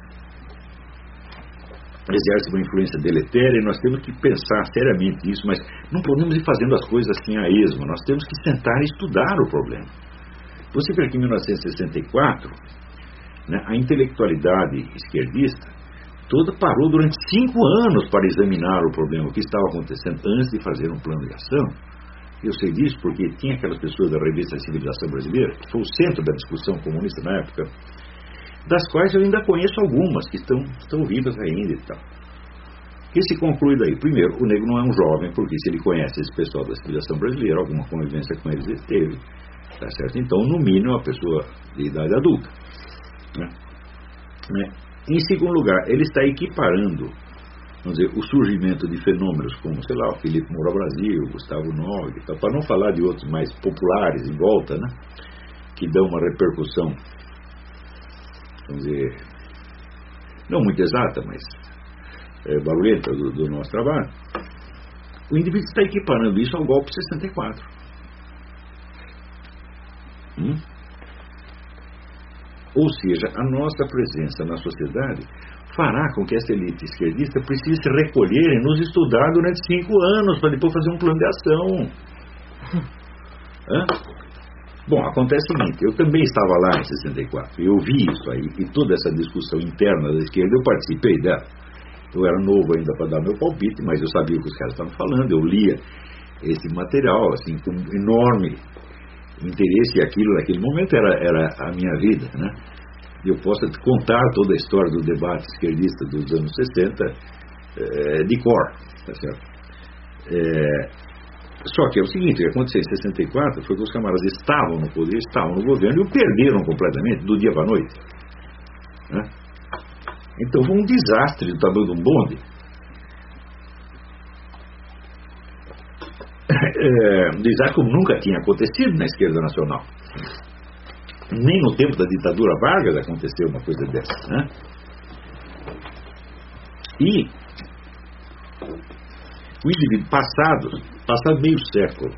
exerce uma influência deletéria, e nós temos que pensar seriamente nisso, mas não podemos ir fazendo as coisas assim a esmo, nós temos que sentar e estudar o problema. Você vê que em 1964, né, a intelectualidade esquerdista toda parou durante 5 anos para examinar o problema, o que estava acontecendo, antes de fazer um plano de ação. Eu sei disso porque tinha aquelas pessoas da revista Civilização Brasileira, que foi o centro da discussão comunista na época, das quais eu ainda conheço algumas, que estão vivas ainda e tal. O que se conclui daí? Primeiro, o negro não é um jovem, porque se ele conhece esse pessoal da Civilização Brasileira, alguma convivência com eles ele teve, tá certo? Então, no mínimo, é uma pessoa de idade adulta, né? Em segundo lugar, ele está equiparando, vamos dizer, o surgimento de fenômenos como, sei lá, o Felipe Moura Brasil, Gustavo Nogue, para não falar de outros mais populares em volta, né, que dão uma repercussão, vamos dizer, não muito exata, mas barulhenta do nosso trabalho. O indivíduo está equiparando isso ao golpe 64. Ou seja, a nossa presença na sociedade fará com que essa elite esquerdista precise se recolher e nos estudar durante 5 anos para depois fazer um plano de ação. Bom, acontece o seguinte: eu também estava lá em 64, eu vi isso aí, e toda essa discussão interna da esquerda, eu participei dela. Eu era novo ainda para dar meu palpite, mas eu sabia o que os caras estavam falando, eu lia esse material assim, com enorme interesse, e aquilo naquele momento era a minha vida, né? Eu posso contar toda a história do debate esquerdista dos anos 60 de cor, tá certo? Só que é o seguinte: o que aconteceu em 64 foi que os camaradas estavam no poder, estavam no governo, e o perderam completamente, do dia para a noite, né? Então foi um desastre do tamanho de um bonde. Um desastre como nunca tinha acontecido na esquerda nacional. Nem no tempo da ditadura Vargas aconteceu uma coisa dessa, né? E o indivíduo passado meio século,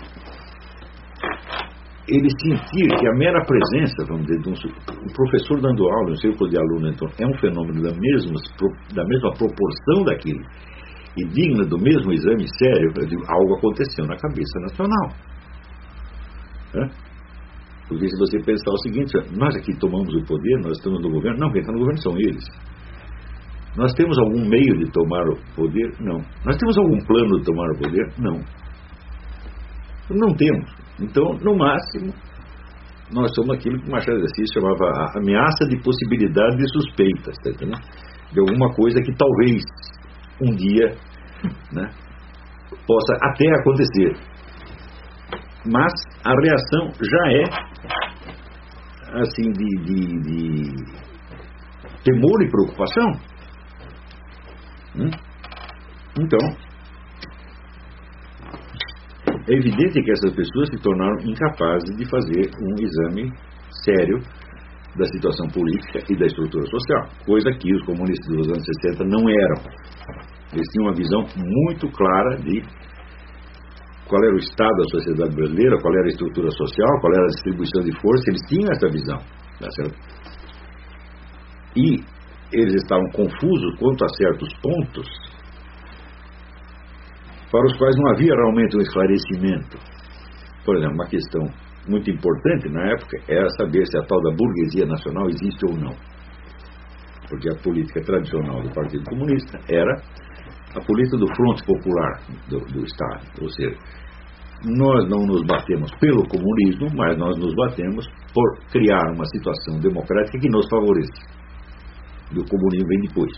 ele sentir que a mera presença, vamos dizer, de um professor dando aula, um círculo de aluno, então, é um fenômeno da mesma proporção daquilo, e digna do mesmo exame sério, algo aconteceu na cabeça nacional, né? Porque se você pensar o seguinte: nós aqui tomamos o poder, nós estamos no governo. Não, quem está no governo são eles. Nós temos algum meio de tomar o poder? Não. Nós temos algum plano de tomar o poder? Não. Não temos. Então, no máximo, nós somos aquilo que Machado de Assis chamava a ameaça de possibilidade de suspeitas, tá entendendo? De alguma coisa que talvez um dia, né, possa até acontecer. Mas a reação já é assim de temor e preocupação. Então é evidente que essas pessoas se tornaram incapazes de fazer um exame sério da situação política e da estrutura social, coisa que os comunistas dos anos 60 não eram. Eles tinham uma visão muito clara de qual era o estado da sociedade brasileira, qual era a estrutura social, qual era a distribuição de força. Eles tinham essa visão, tá certo? E eles estavam confusos quanto a certos pontos para os quais não havia realmente um esclarecimento. Por exemplo, uma questão muito importante na época era saber se a tal da burguesia nacional existe ou não, porque a política tradicional do Partido Comunista era a política do fronte popular do Estado, ou seja, nós não nos batemos pelo comunismo, mas nós nos batemos por criar uma situação democrática que nos favoreça. E o comunismo vem depois.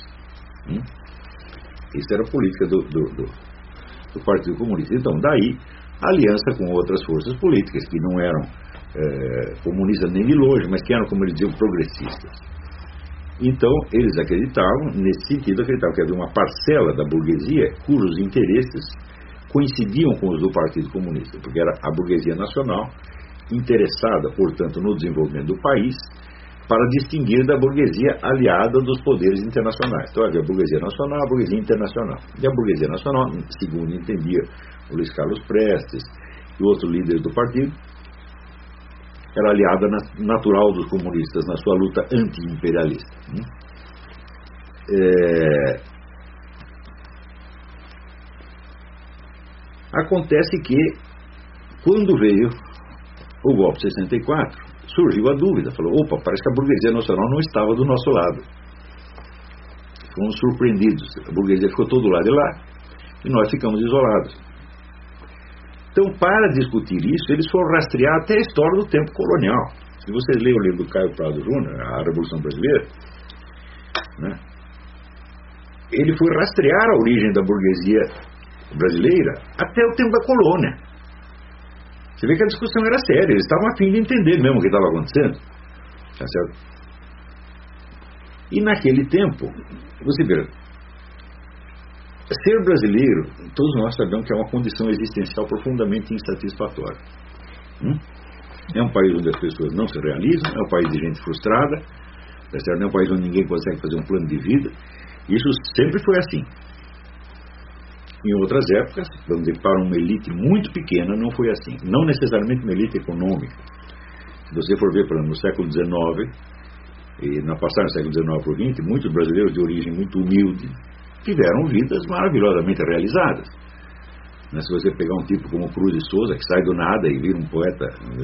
Isso era a política do Partido Comunista. Então, daí, a aliança com outras forças políticas que não eram comunistas nem de longe, mas que eram, como eles diziam, progressistas. Então, eles acreditavam, nesse sentido, acreditavam que havia uma parcela da burguesia cujos interesses coincidiam com os do Partido Comunista, porque era a burguesia nacional, interessada, portanto, no desenvolvimento do país, para distinguir da burguesia aliada dos poderes internacionais. Então havia a burguesia nacional e a burguesia internacional. E a burguesia nacional, segundo entendia o Luiz Carlos Prestes e outros líderes do partido, era aliada natural dos comunistas na sua luta anti-imperialista. Acontece que, quando veio o golpe de 64, surgiu a dúvida. Falou, opa, parece que a burguesia nacional não estava do nosso lado. Fomos surpreendidos. A burguesia ficou todo lado de lá e nós ficamos isolados. Então, para discutir isso, eles foram rastrear até a história do tempo colonial. Se vocês leem o livro do Caio Prado Júnior, A Revolução Brasileira, né, ele foi rastrear a origem da burguesia brasileira até o tempo da colônia. Você vê que a discussão era séria, eles estavam a fim de entender mesmo o que estava acontecendo. Tá certo? E naquele tempo, você vê, ser brasileiro, todos nós sabemos que é uma condição existencial profundamente insatisfatória. É um país onde as pessoas não se realizam, é um país de gente frustrada, tá certo? É um país onde ninguém consegue fazer um plano de vida. Isso sempre foi assim. Em outras épocas, vamos dizer, para uma elite muito pequena, não foi assim. Não necessariamente uma elite econômica. Se você for ver, por exemplo, no século XIX, e na passagem do século XIX para o XX, muitos brasileiros de origem muito humilde tiveram vidas maravilhosamente realizadas. Se você pegar um tipo como Cruz de Souza, que sai do nada e vira um poeta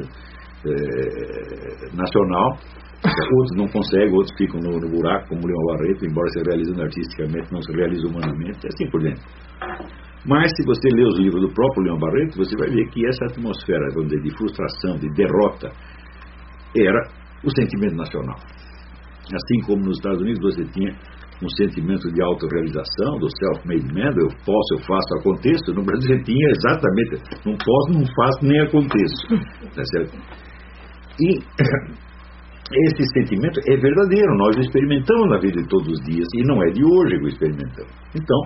nacional, outros não conseguem, outros ficam no buraco, como Leão Barreto, embora se realizando artisticamente, não se realiza humanamente, e assim por dentro. Mas se você ler os livros do próprio Leão Barreto, você vai ver que essa atmosfera, vamos dizer, de frustração, de derrota, era o sentimento nacional. Assim como nos Estados Unidos você tinha um sentimento de autorrealização, do self-made man, eu posso, eu faço, aconteço. No Brasil tinha exatamente, não posso, não faço, nem aconteço. Tá certo? E esse sentimento é verdadeiro, nós o experimentamos na vida de todos os dias, e não é de hoje que o experimentamos. Então,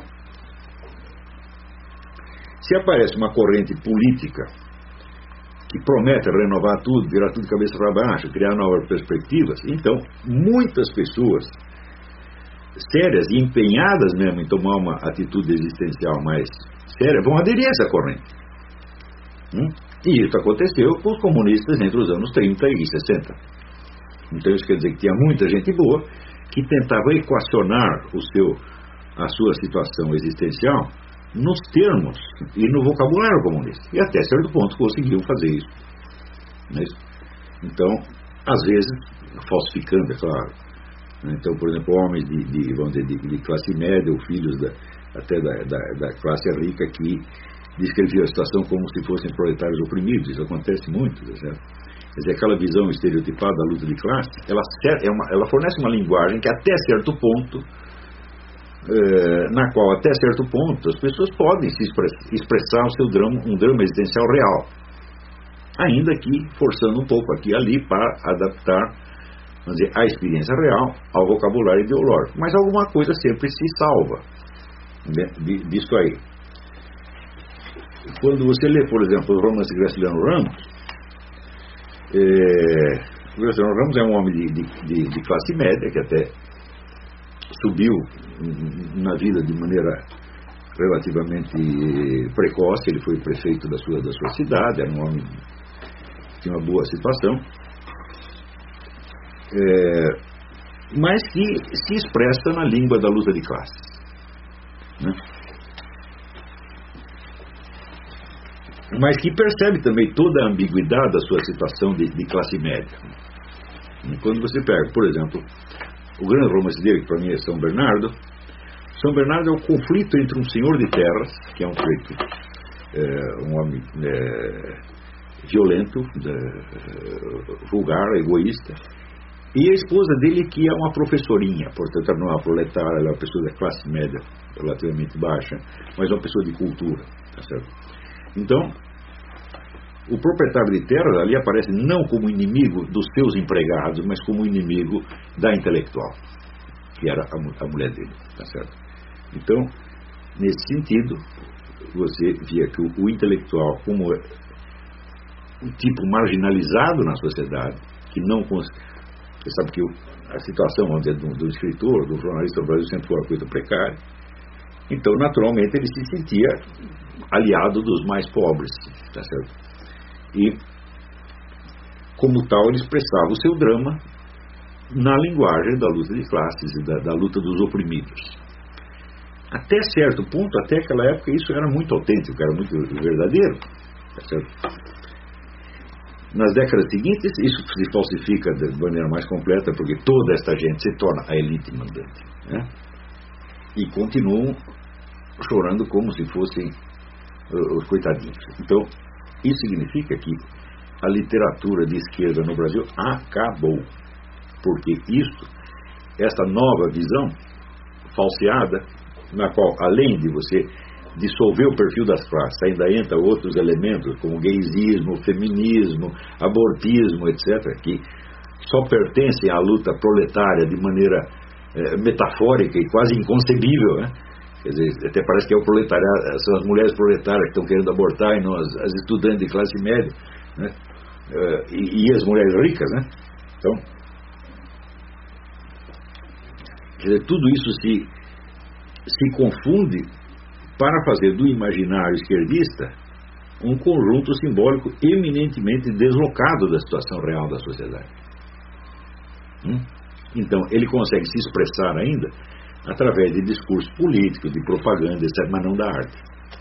se aparece uma corrente política que promete renovar tudo, virar tudo de cabeça para baixo, criar novas perspectivas, então muitas pessoas sérias e empenhadas mesmo em tomar uma atitude existencial mais séria vão aderir a essa corrente. E isso aconteceu com os comunistas entre os anos 30 e 60. Então isso quer dizer que tinha muita gente boa que tentava equacionar a sua situação existencial nos termos e no vocabulário comunista. E até certo ponto conseguiam fazer isso. Então, às vezes, falsificando, é claro. Então, por exemplo, homens de classe média ou filhos até da classe rica que descreviam a situação como se fossem proletários oprimidos. Isso acontece muito, tá certo? Quer dizer, aquela visão estereotipada da luta de classe, ela fornece uma linguagem que até certo ponto, na qual até certo ponto as pessoas podem se expressar o seu drama, um drama existencial real, ainda que forçando um pouco aqui e ali para adaptar, vamos dizer, a experiência real ao vocabulário ideológico. Mas alguma coisa sempre se salva disso aí. Quando você lê, por exemplo, o romance de Graciliano Ramos, Graciliano Ramos é um homem de classe média que até subiu na vida de maneira relativamente precoce. Ele foi prefeito da sua cidade, era um homem que tinha uma boa situação, mas que se expressa na língua da luta de classes, né? Mas que percebe também toda a ambiguidade da sua situação de classe média. Quando você pega, por exemplo, o grande romance dele, que para mim é São Bernardo. São Bernardo é o conflito entre um senhor de terras, que é um sujeito, um homem violento, vulgar, egoísta, e a esposa dele, que é uma professorinha, portanto não é uma proletária, ela é uma pessoa da classe média relativamente baixa, mas é uma pessoa de cultura, tá certo? Então, o proprietário de terras ali aparece não como inimigo dos seus empregados, mas como inimigo da intelectual. que era a mulher dele, tá certo? Então, nesse sentido, você via que o intelectual, como um tipo marginalizado na sociedade, que não consegue. Você sabe que a situação, vamos dizer, do escritor, do jornalista do Brasil sempre foi uma coisa precária. Então, naturalmente, ele se sentia aliado dos mais pobres, tá certo? E, como tal, ele expressava o seu drama na linguagem da luta de classes e da luta dos oprimidos. Até certo ponto, até aquela época, isso era muito autêntico, era muito verdadeiro, tá certo? Nas décadas seguintes, isso se falsifica de maneira mais completa, porque toda esta gente se torna a elite mandante, né? E continuam chorando como se fossem os coitadinhos. Então, isso significa que a literatura de esquerda no Brasil acabou, porque essa nova visão falseada, na qual, além de você dissolver o perfil das classes, ainda entra outros elementos como gaysismo, feminismo, abortismo, etc., que só pertencem à luta proletária de maneira metafórica e quase inconcebível, né? Quer dizer, até parece que é o proletariado, são as mulheres proletárias que estão querendo abortar e não as estudantes de classe média, né? E as mulheres ricas, né? Então, quer dizer, tudo isso se confunde para fazer do imaginário esquerdista um conjunto simbólico eminentemente deslocado da situação real da sociedade. Então, ele consegue se expressar ainda através de discurso político, de propaganda, etc., mas não da arte.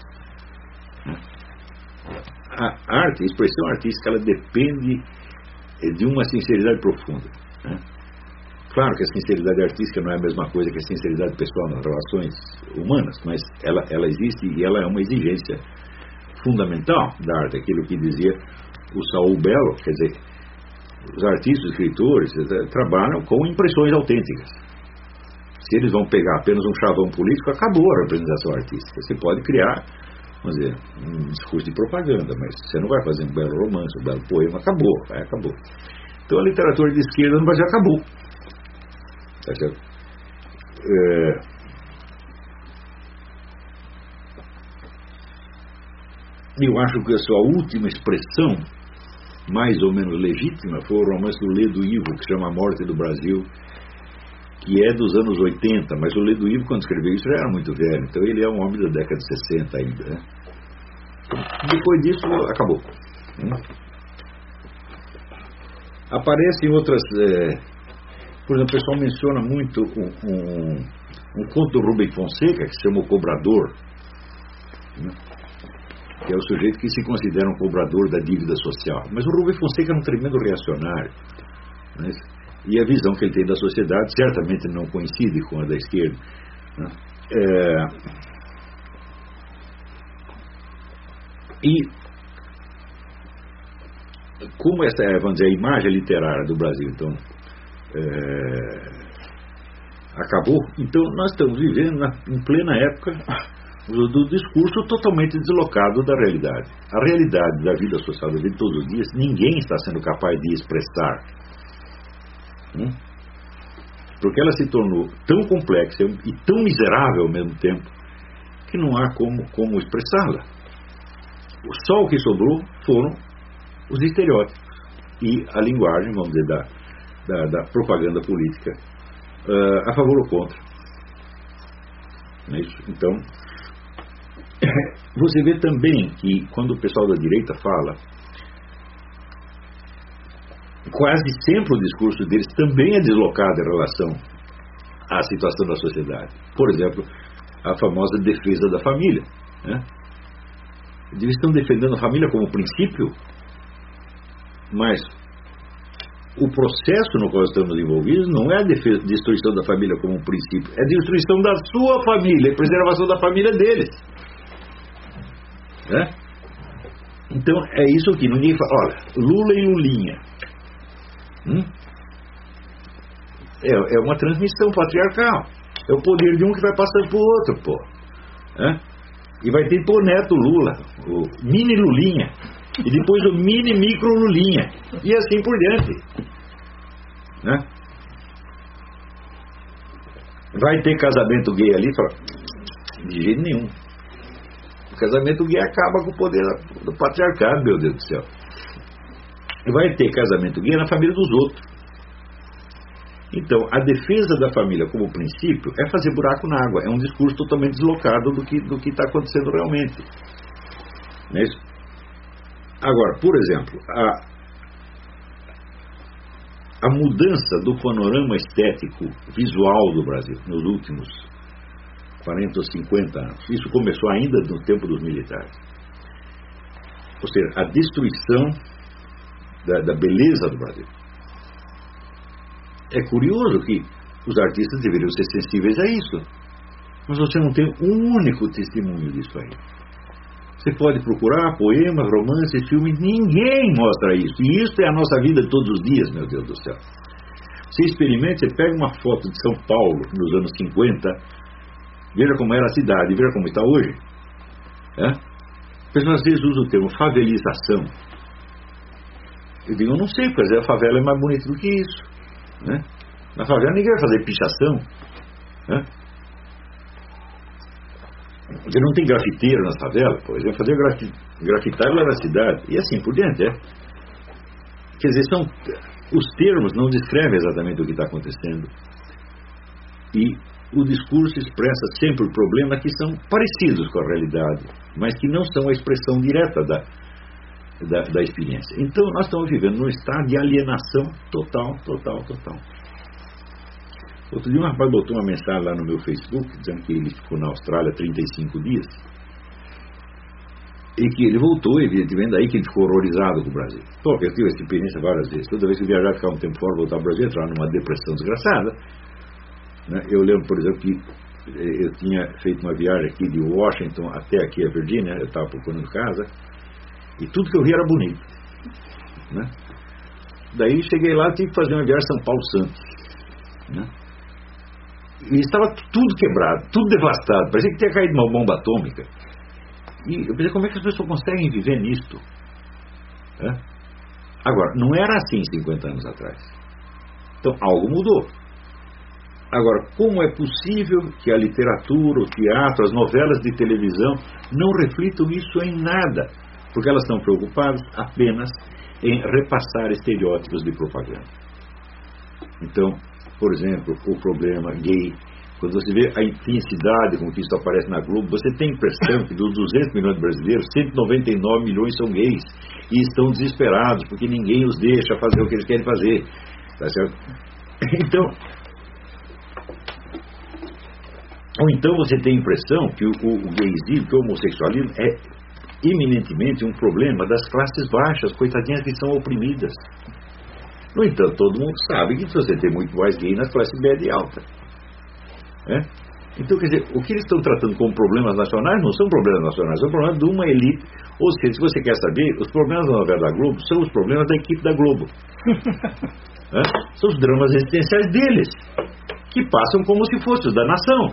A arte, a expressão artística, ela depende de uma sinceridade profunda, né? Claro que a sinceridade artística não é a mesma coisa que a sinceridade pessoal nas relações humanas, mas ela existe e ela é uma exigência fundamental da arte, aquilo que dizia o Saul Bellow, quer dizer, os artistas, os escritores, trabalham com impressões autênticas. Se eles vão pegar apenas um chavão político, acabou a representação artística. Você pode criar, vamos dizer, um discurso de propaganda, mas você não vai fazer um belo romance, um belo poema, acabou. Então a literatura de esquerda no Brasil acabou. Tá certo? Eu acho que a sua última expressão, mais ou menos legítima, foi o romance do Ledo Ivo, que se chama A Morte do Brasil, que é dos anos 80, mas o Ledo Ivo, quando escreveu isso, já era muito velho, então ele é um homem da década de 60 ainda, né? Depois disso, acabou. Aparecem outras... Por exemplo, o pessoal menciona muito um conto do Rubem Fonseca, que se chama O Cobrador, né? Que é o sujeito que se considera um cobrador da dívida social. Mas o Rubem Fonseca é um tremendo reacionário, né? E a visão que ele tem da sociedade certamente não coincide com a da esquerda, né? E como essa é, vamos dizer, a imagem literária do Brasil, então, acabou, então nós estamos vivendo em plena época do discurso totalmente deslocado da realidade. A realidade da vida social, da vida de todos os dias, ninguém está sendo capaz de expressar, porque ela se tornou tão complexa e tão miserável ao mesmo tempo que não há como expressá-la. Só o que sobrou foram os estereótipos e a linguagem, vamos dizer, da propaganda política a favor ou contra. Não é isso? Então, você vê também que quando o pessoal da direita fala, quase sempre o discurso deles também é deslocado em relação à situação da sociedade. Por exemplo, a famosa defesa da família, né? Eles estão defendendo a família como princípio, mas o processo no qual estamos envolvidos não é a destruição da família como um princípio, é a destruição da sua família, a preservação da família deles, né? Então é isso que ninguém fala. Olha, Lula e Lulinha, é uma transmissão patriarcal, é o poder de um que vai passando pro outro, e vai ter por neto Lula, o mini Lulinha, e depois o mini micro Lulinha, e assim por diante, né? Vai ter casamento gay ali? Fala, de jeito nenhum. O casamento gay acaba com o poder do patriarcado, meu Deus do céu. Vai ter casamento gay na família dos outros. Então, a defesa da família como princípio é fazer buraco na água. É um discurso totalmente deslocado do que está acontecendo realmente. Não é isso? Agora, por exemplo, a mudança do panorama estético visual do Brasil nos últimos 40 ou 50 anos, isso começou ainda no tempo dos militares. Ou seja, a destruição da beleza do Brasil. É curioso que os artistas deveriam ser sensíveis a isso, mas você não tem um único testemunho disso aí. Você pode procurar poemas, romances, filmes, ninguém mostra isso. E isso é a nossa vida de todos os dias, meu Deus do céu. Você experimenta, você pega uma foto de São Paulo nos anos 50, veja como era a cidade, veja como está hoje. As pessoas às vezes usam o termo favelização. Eu digo, eu não sei, porque a favela é mais bonita do que isso. Né? Na favela ninguém vai fazer pichação. Você não tem grafiteiro na favela, por exemplo, fazer grafitar lá na cidade, e assim por diante. Quer dizer, os termos não descrevem exatamente o que está acontecendo. E o discurso expressa sempre problemas que são parecidos com a realidade, mas que não são a expressão direta da experiência. Então, nós estamos vivendo num estado de alienação total. Outro dia um rapaz botou uma mensagem lá no meu Facebook, dizendo que ele ficou na Austrália 35 dias, e que ele voltou, evidentemente, daí que ele ficou horrorizado com o Brasil. Pô, eu tive essa experiência várias vezes. Toda vez que eu viajar, ficar um tempo fora, voltar ao Brasil, entrar numa depressão desgraçada. Né? Eu lembro, por exemplo, que eu tinha feito uma viagem aqui de Washington até aqui a Virgínia, eu estava procurando casa, e tudo que eu vi era bonito. Né? Daí cheguei lá, tive que fazer uma viagem São Paulo-Santos. Né? E estava tudo quebrado, tudo devastado, parecia que tinha caído uma bomba atômica. E eu pensei, como é que as pessoas conseguem viver nisto? Agora, não era assim 50 anos atrás. Então, algo mudou. Agora, como é possível que a literatura, o teatro, as novelas de televisão não reflitam isso em nada? Porque elas estão preocupadas apenas em repassar estereótipos de propaganda. Então, por exemplo, o problema gay, quando você vê a intensidade com que isso aparece na Globo, você tem a impressão que dos 200 milhões de brasileiros, 199 milhões são gays e estão desesperados porque ninguém os deixa fazer o que eles querem fazer. Tá certo? Então você tem a impressão que o gaysismo, que o homossexualismo é eminentemente um problema das classes baixas, coitadinhas que são oprimidas. No entanto, todo mundo sabe que você tem muito mais gay nas classes média e alta. Então, quer dizer, o que eles estão tratando como problemas nacionais não são problemas nacionais, são problemas de uma elite. Ou seja, se você quer saber, os problemas da novela da Globo são os problemas da equipe da Globo. São os dramas existenciais deles, que passam como se fossem os da nação.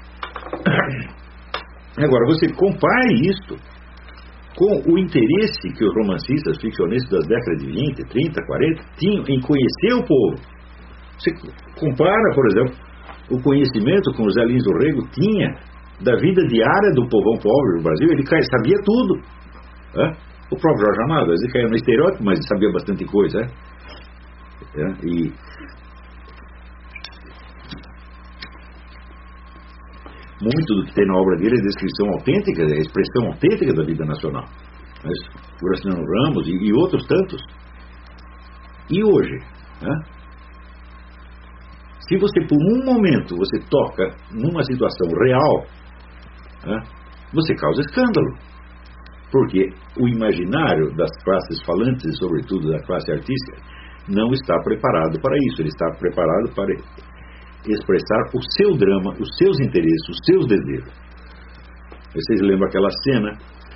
Agora, você compare isto com o interesse que os romancistas ficcionistas das décadas de 20, 30, 40 tinham em conhecer o povo. Você compara, por exemplo, o conhecimento que o Zé Lins do Rego tinha da vida diária do povão pobre do Brasil. Ele sabia tudo. O próprio Jorge Amado, ele caiu no estereótipo, mas sabia bastante coisa. E muito do que tem na obra dele é descrição autêntica, é expressão autêntica da vida nacional. Graciliano Ramos e outros tantos. E hoje, se você por um momento você toca numa situação real, você causa escândalo. Porque o imaginário das classes falantes e sobretudo da classe artística não está preparado para isso. Ele está preparado para expressar o seu drama, os seus interesses, os seus desejos. Vocês lembram aquela cena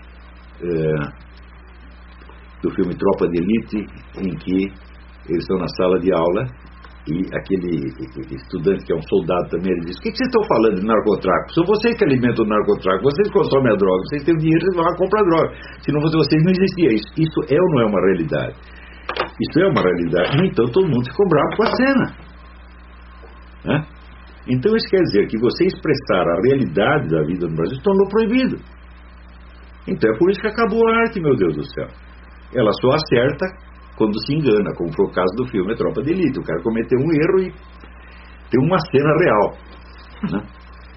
do filme Tropa de Elite, em que eles estão na sala de aula e aquele estudante que é um soldado também, ele diz: o que vocês estão falando de narcotráfico? São vocês que alimentam o narcotráfico, vocês consomem a droga, vocês têm dinheiro, vocês vão lá comprar droga. Se não fosse vocês, não existia isso. Isso é ou não é uma realidade? Isso é uma realidade. No entanto, todo mundo ficou bravo com a cena. Então isso quer dizer que você expressar a realidade da vida no Brasil se tornou proibido. Então é por isso que acabou a arte, meu Deus do céu. Ela só acerta quando se engana, como foi o caso do filme Tropa de Elite. O cara cometeu um erro e tem uma cena real, né?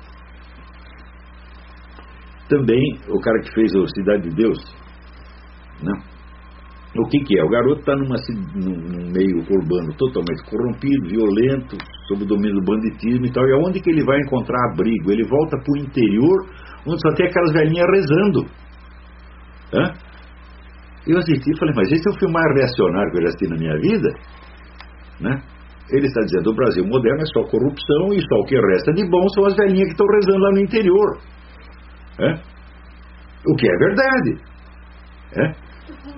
Também o cara que fez o Cidade de Deus, né? O que é? O garoto está num meio urbano totalmente corrompido, violento, sob o domínio do banditismo e tal. E aonde que ele vai encontrar abrigo? Ele volta para o interior, onde só tem aquelas velhinhas rezando. Hã? Eu assisti e falei, mas esse é o filme mais reacionário que eu já assisti na minha vida, né? Ele está dizendo, o Brasil moderno é só corrupção e só o que resta de bom são as velhinhas que estão rezando lá no interior. Hã? O que é verdade. Hã?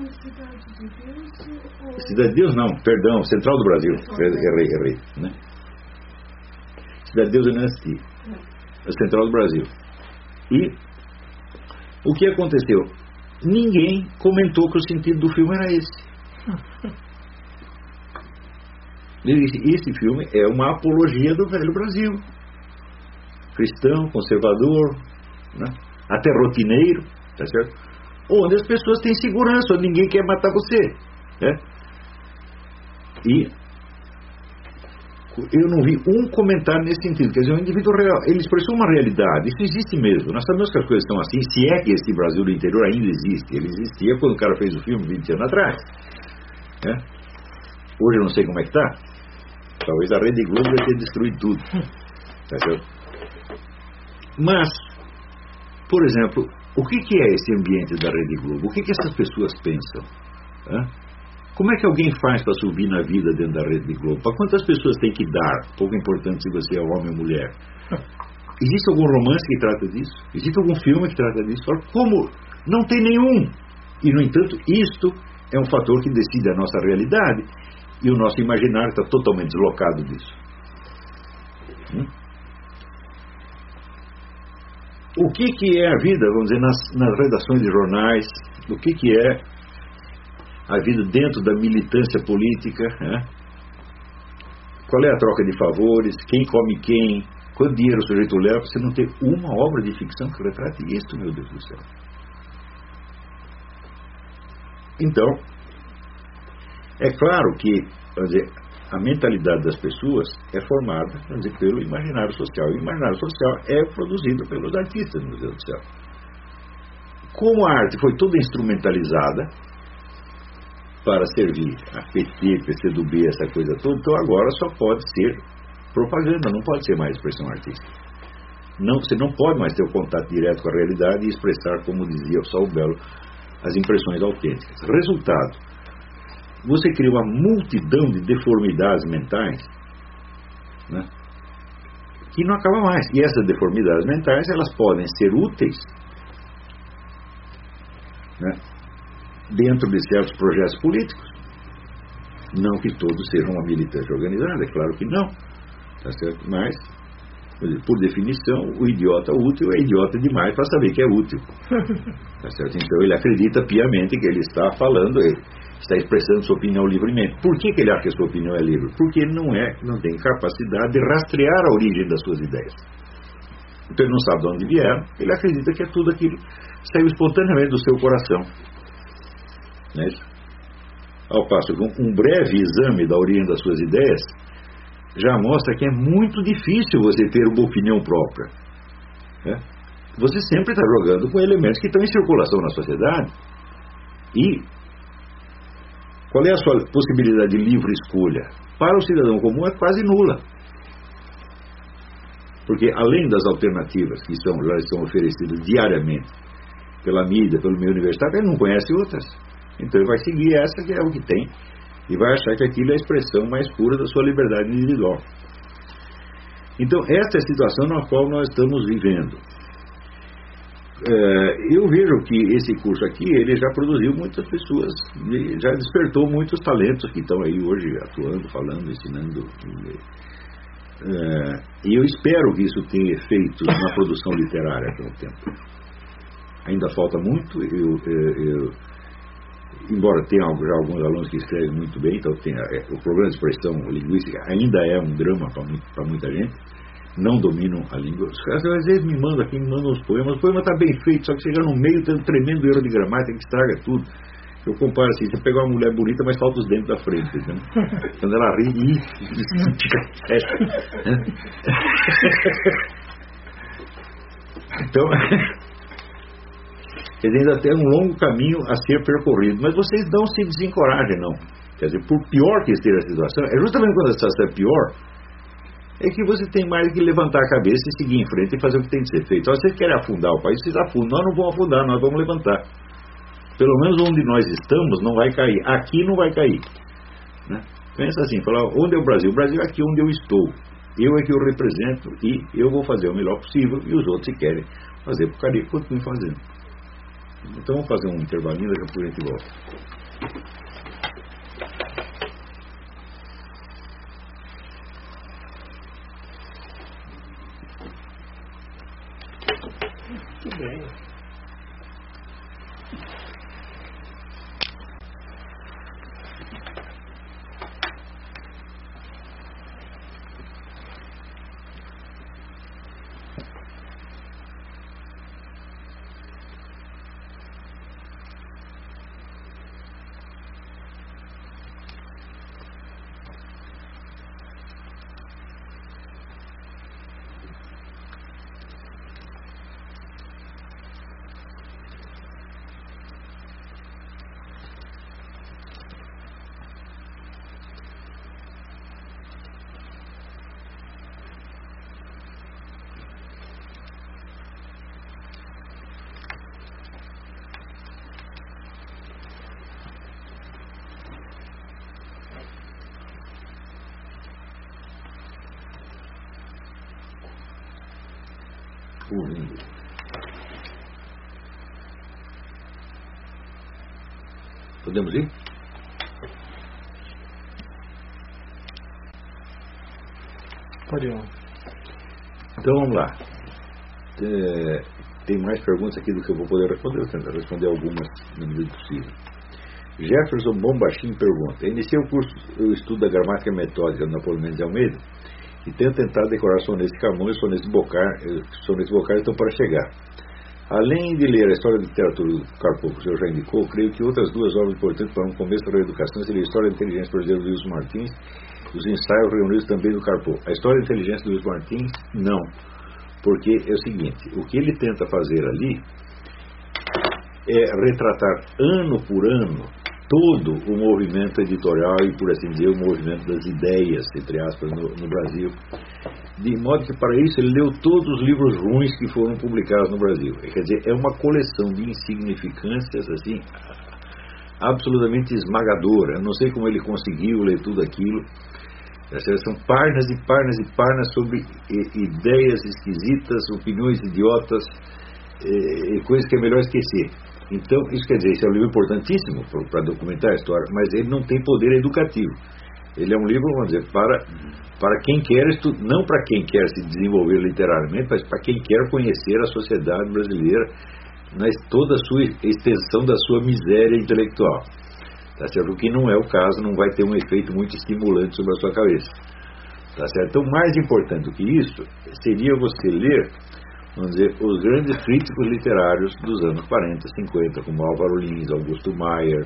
Cidade de Deus não, perdão, Central do Brasil. Errei, né? Cidade de Deus eu não assisti. É Central do Brasil. E o que aconteceu? Ninguém comentou que o sentido do filme era esse. Esse filme é uma apologia do velho Brasil. Cristão, conservador, né? Até rotineiro, tá certo? Onde as pessoas têm segurança, onde ninguém quer matar você, né? E eu não vi um comentário nesse sentido. Quer dizer, o indivíduo real, ele expressou uma realidade. Isso existe mesmo. Nós sabemos que as coisas estão assim. Se é que esse Brasil do interior ainda existe. Ele existia quando o cara fez o filme 20 anos atrás, né? Hoje eu não sei como é que está. Talvez a Rede Globo vai ter destruído tudo, tá certo? Mas, por exemplo, o que é esse ambiente da Rede Globo? O que essas pessoas pensam? Hã? Como é que alguém faz para subir na vida dentro da Rede Globo? Para quantas pessoas tem que dar? Pouco importante se você é homem ou mulher. Existe algum romance que trata disso? Existe algum filme que trata disso? Como? Não tem nenhum. E, no entanto, isto é um fator que decide a nossa realidade. E o nosso imaginário está totalmente deslocado disso. O que é a vida, vamos dizer, nas redações de jornais? O que é a vida dentro da militância política? Né? Qual é a troca de favores? Quem come quem? Quanto dinheiro o sujeito leva? Você não tem uma obra de ficção que retrate isso, meu Deus do céu. Então, é claro que, vamos dizer, a mentalidade das pessoas é formada, vamos dizer, pelo imaginário social. E o imaginário social é produzido pelos artistas, meu Deus do céu. Como a arte foi toda instrumentalizada para servir a PT, PCdoB, essa coisa toda, então agora só pode ser propaganda, não pode ser mais expressão artística. Não, você não pode mais ter o contato direto com a realidade e expressar, como dizia o Saul Bellow, as impressões autênticas. Resultado, você cria uma multidão de deformidades mentais, né, que não acaba mais. E essas deformidades mentais, elas podem ser úteis, né, dentro de certos projetos políticos. Não que todos sejam uma militância organizada, é claro que não, tá certo? Mas, por definição, o idiota útil é idiota demais para saber que é útil, tá certo? Então ele acredita piamente que ele está falando, ele está expressando sua opinião livremente. Por que ele acha que a sua opinião é livre? Porque ele não tem capacidade de rastrear a origem das suas ideias. Então ele não sabe de onde vieram, ele acredita que é tudo aquilo que saiu espontaneamente do seu coração. Não é isso? Ao passo que um breve exame da origem das suas ideias já mostra que é muito difícil você ter uma opinião própria, né? Você sempre está jogando com elementos que estão em circulação na sociedade. E qual é a sua possibilidade de livre escolha? Para o cidadão comum é quase nula. Porque além das alternativas que já são oferecidas diariamente pela mídia, pelo meio universitário, ele não conhece outras. Então ele vai seguir essa que é o que tem e vai achar que aquilo é a expressão mais pura da sua liberdade individual. Então essa é a situação na qual nós estamos vivendo. Eu vejo que esse curso aqui, ele já produziu muitas pessoas, já despertou muitos talentos que estão aí hoje atuando, falando, ensinando. E eu espero que isso tenha efeito na produção literária com o tempo. Ainda falta muito. Embora tenha já alguns alunos que escrevem muito bem, então o problema de expressão linguística ainda é um drama para muita gente, não dominam a língua. Os caras às vezes me mandam os poemas. O poema está bem feito, só que chega no meio, tem um tremendo erro de gramática que estraga tudo. Eu comparo assim, você pega uma mulher bonita, mas falta os dentes da frente, entendeu? Quando ela ri, fica... Então, quer dizer, ainda tem um longo caminho a ser percorrido, mas vocês não se desencorajem, não. Quer dizer, por pior que esteja a situação, é justamente quando a situação é pior, é que você tem mais que levantar a cabeça e seguir em frente e fazer o que tem que ser feito. Se vocês querem afundar o país, vocês afundam. Nós não vamos afundar, nós vamos levantar. Pelo menos onde nós estamos não vai cair. Aqui não vai cair, né? Pensa assim, fala, onde é o Brasil? O Brasil é aqui onde eu estou. Eu é que eu represento e eu vou fazer o melhor possível, e os outros, se querem fazer porcaria, continuem fazendo. Então vamos fazer um intervalinho, daqui a pouco a gente volta. Muito bem. Podemos ir? Pode ir. Então vamos lá. Tem mais perguntas aqui do que eu vou poder responder. Eu vou tentar responder algumas na medida do possível. Jefferson Bombachim pergunta: iniciei o estudo da gramática metódica do Napoleão Mendes de Almeida e tenho tentado decorar sonetos de Camões e sonetos de Bocage estão para chegar. Além de ler a história da literatura do Carpo, que o senhor já indicou, creio que outras duas obras importantes para um começo da educação seriam a História da Inteligência Brasileira do Wilson Martins e os ensaios reunidos também do Carpo. A História da Inteligência do Wilson Martins, não. Porque é o seguinte, o que ele tenta fazer ali é retratar ano por ano todo o movimento editorial e, por assim dizer, o movimento das ideias, entre aspas, no Brasil. De modo que, para isso, ele leu todos os livros ruins que foram publicados no Brasil. Quer dizer, é uma coleção de insignificâncias, assim, absolutamente esmagadora. Eu não sei como ele conseguiu ler tudo aquilo. São páginas e páginas e páginas sobre ideias esquisitas, opiniões idiotas, coisas que é melhor esquecer. Então, isso quer dizer, esse é um livro importantíssimo para documentar a história, mas ele não tem poder educativo. Ele é um livro, vamos dizer, para quem quer estudar, não para quem quer se desenvolver literariamente, mas para quem quer conhecer a sociedade brasileira, toda a sua extensão da sua miséria intelectual. Tá certo? O que não é o caso, não vai ter um efeito muito estimulante sobre a sua cabeça. Tá certo? Então, mais importante do que isso, seria você ler, vamos dizer, os grandes críticos literários dos anos 40, 50, como Álvaro Lins, Augusto Maier,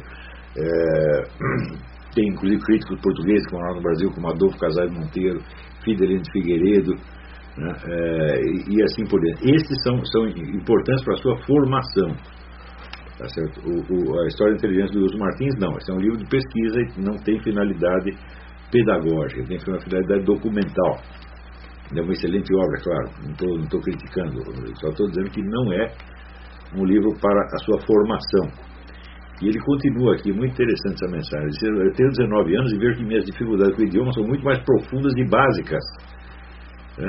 tem inclusive críticos portugueses que moraram no Brasil, como Adolfo Casares Monteiro, Fidelino de Figueiredo, né, e assim por diante. Estes são importantes para a sua formação. Tá certo? A História da Inteligência do Wilson Martins, não. Esse é um livro de pesquisa e não tem finalidade pedagógica, tem uma finalidade documental. É uma excelente obra, claro, não estou criticando, só estou dizendo que não é um livro para a sua formação. E ele continua aqui, muito interessante essa mensagem. Ele diz: eu tenho 19 anos e vejo que minhas dificuldades com o idioma são muito mais profundas e básicas, né?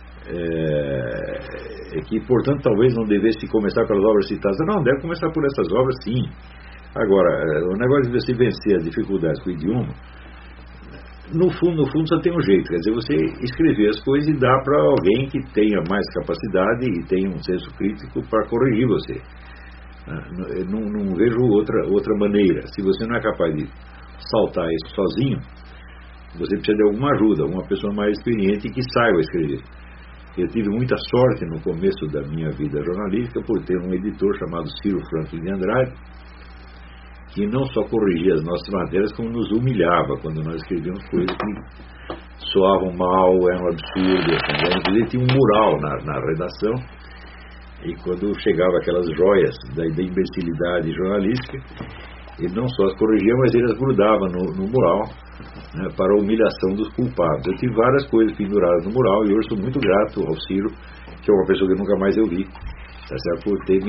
Que, portanto, talvez não devesse começar pelas obras citadas. Não, deve começar por essas obras, sim. Agora, o negócio de você vencer as dificuldades com o idioma, no fundo só tem um jeito, quer dizer, você escrever as coisas e dar para alguém que tenha mais capacidade e tenha um senso crítico para corrigir você. Não vejo outra maneira. Se você não é capaz de saltar isso sozinho, você precisa de alguma ajuda, uma pessoa mais experiente que saiba escrever. Eu tive muita sorte no começo da minha vida jornalística por ter um editor chamado Ciro Franklin de Andrade, que não só corrigia as nossas matérias, como nos humilhava quando nós escrevíamos coisas que soavam mal, eram absurdas. Inclusive tinha um mural na redação, e quando chegava aquelas joias da imbecilidade jornalística, ele não só as corrigia, mas ele as grudava no mural, né, para a humilhação dos culpados. Eu tive várias coisas penduradas no mural, e hoje sou muito grato ao Ciro, que é uma pessoa que nunca mais eu vi, tá certo? Por ter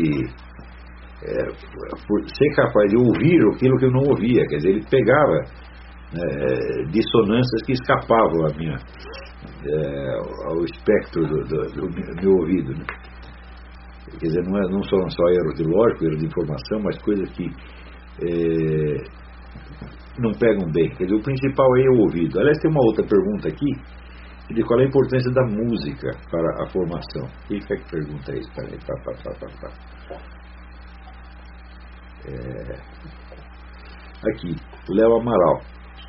por ser capaz de ouvir aquilo que eu não ouvia. Quer dizer, ele pegava dissonâncias que escapavam ao espectro do meu ouvido, né? Quer dizer, não só erros de lógica, erros de informação, mas coisas que não pegam bem. Quer dizer, o principal é o ouvido. Aliás, tem uma outra pergunta aqui, de qual é a importância da música para a formação. Quem é que pergunta isso? Aqui, Léo Amaral.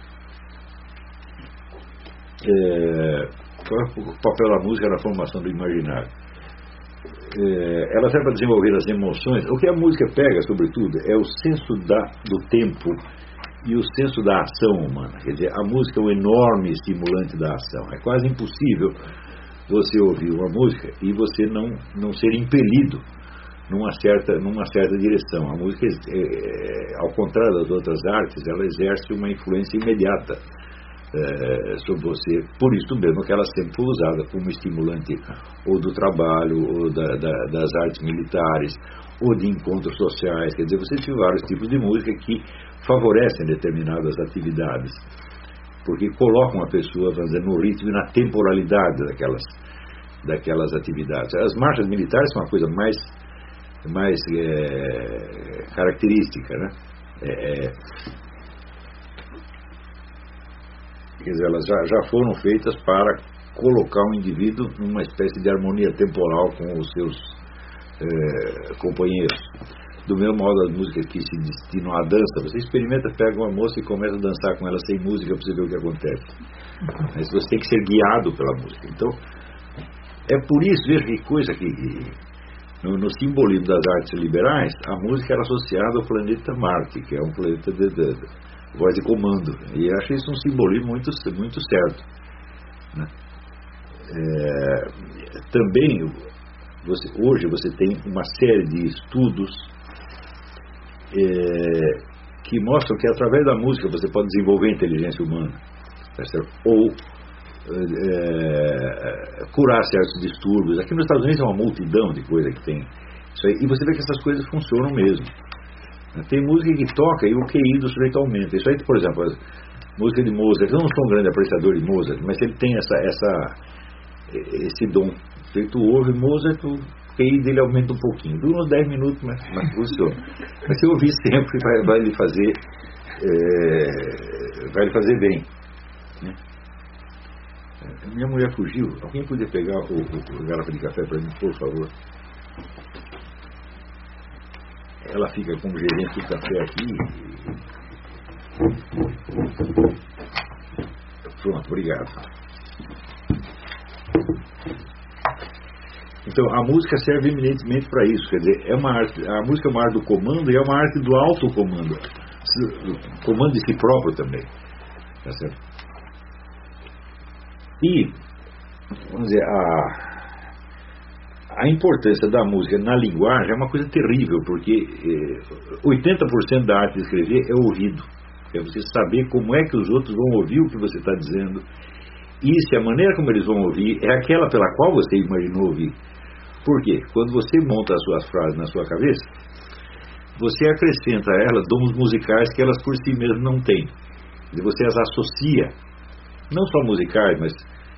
Qual é o papel da música na formação do imaginário? Ela serve para desenvolver as emoções. O que a música pega, sobretudo, é o senso do tempo e o senso da ação humana. Quer dizer, a música é um enorme estimulante da ação. É quase impossível você ouvir uma música e você não ser impelido numa certa direção. A música, ao contrário das outras artes, ela exerce uma influência imediata sobre você, por isso mesmo que ela sempre foi usada como estimulante ou do trabalho, ou das artes militares, ou de encontros sociais. Quer dizer, você tem vários tipos de música que favorecem determinadas atividades, porque colocam a pessoa, vamos dizer, no ritmo e na temporalidade daquelas atividades. As marchas militares são uma coisa mais característica, né? Quer dizer, elas já foram feitas para colocar o indivíduo numa espécie de harmonia temporal com os seus companheiros. Do mesmo modo, as músicas que se destinam à dança, você experimenta, pega uma moça e começa a dançar com ela sem música para você ver o que acontece. Mas você tem que ser guiado pela música. Então, é por isso, veja que coisa que no simbolismo das artes liberais, a música era associada ao planeta Marte, que é um planeta de voz de comando. E eu acho isso um simbolismo muito certo, né? Também, hoje você tem uma série de estudos que mostram que através da música você pode desenvolver a inteligência humana, ou curar certos distúrbios. Aqui nos Estados Unidos é uma multidão de coisas que tem isso aí, e você vê que essas coisas funcionam mesmo. Tem música que toca e o QI do sujeito aumenta. Isso aí, por exemplo, a música de Mozart. Eu não sou um grande apreciador de Mozart, mas ele tem esse dom. Se tu ouve Mozart, o QI dele aumenta um pouquinho. Dura uns 10 minutos, mas funciona. Mas se ouvir sempre, vai lhe fazer bem, né? Minha mulher fugiu. Alguém podia pegar o garrafa de café para mim, por favor? Ela fica como gerente do café aqui. Pronto, obrigado. Então, a música serve eminentemente para isso. Quer dizer, é uma arte, a música é uma arte do comando e é uma arte do autocomando. Comando de si próprio também. Tá certo? E, vamos dizer, a importância da música na linguagem é uma coisa terrível, porque 80% da arte de escrever é o ouvido. É você saber como é que os outros vão ouvir o que você está dizendo, e se a maneira como eles vão ouvir é aquela pela qual você imaginou ouvir. Por quê? Quando você monta as suas frases na sua cabeça, você acrescenta a elas dons musicais que elas por si mesmas não têm. E você as associa, não só musicais, mas,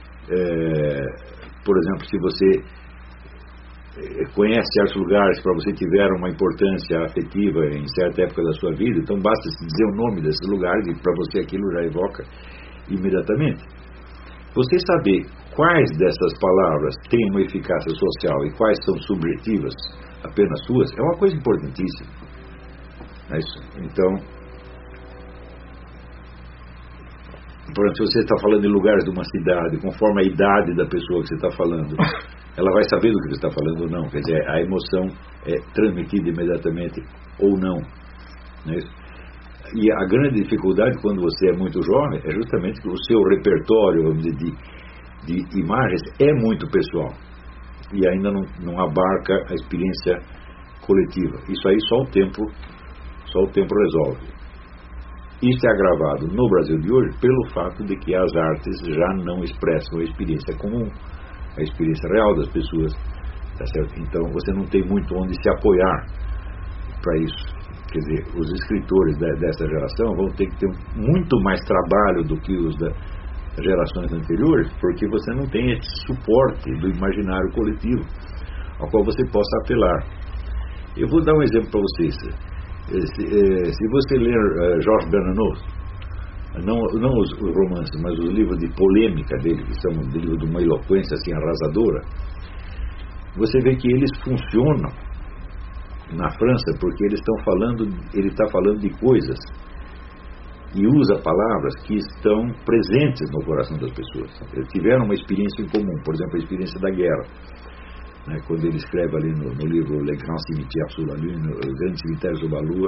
por exemplo, se você conhece certos lugares que para você tiveram uma importância afetiva em certa época da sua vida, então basta dizer o nome desses lugares e para você aquilo já evoca imediatamente. Você saber quais dessas palavras têm uma eficácia social e quais são subjetivas, apenas suas, é uma coisa importantíssima. Então, por exemplo, se você está falando em lugares de uma cidade, conforme a idade da pessoa que você está falando, ela vai saber do que você está falando ou não. Quer dizer, a emoção é transmitida imediatamente ou não. Não é isso? E a grande dificuldade quando você é muito jovem é justamente que o seu repertório, vamos dizer, de imagens é muito pessoal e ainda não abarca a experiência coletiva. Isso aí só o tempo resolve. Isso é agravado no Brasil de hoje pelo fato de que as artes já não expressam a experiência comum, a experiência real das pessoas, tá certo? Então você não tem muito onde se apoiar para isso. Quer dizer, os escritores dessa geração vão ter que ter muito mais trabalho do que os das gerações anteriores, porque você não tem esse suporte do imaginário coletivo ao qual você possa apelar. Eu vou dar um exemplo para vocês. Se você ler Georges Bernanos, não os romances, mas os livros de polêmica dele, que são livros de uma eloquência assim arrasadora, você vê que eles funcionam na França porque ele está falando de coisas e usa palavras que estão presentes no coração das pessoas. Eles tiveram uma experiência em comum, por exemplo, a experiência da guerra. Quando ele escreve ali no livro Le Grand Cimetière sous la Lune, o Grande Cemitério sob a Lua,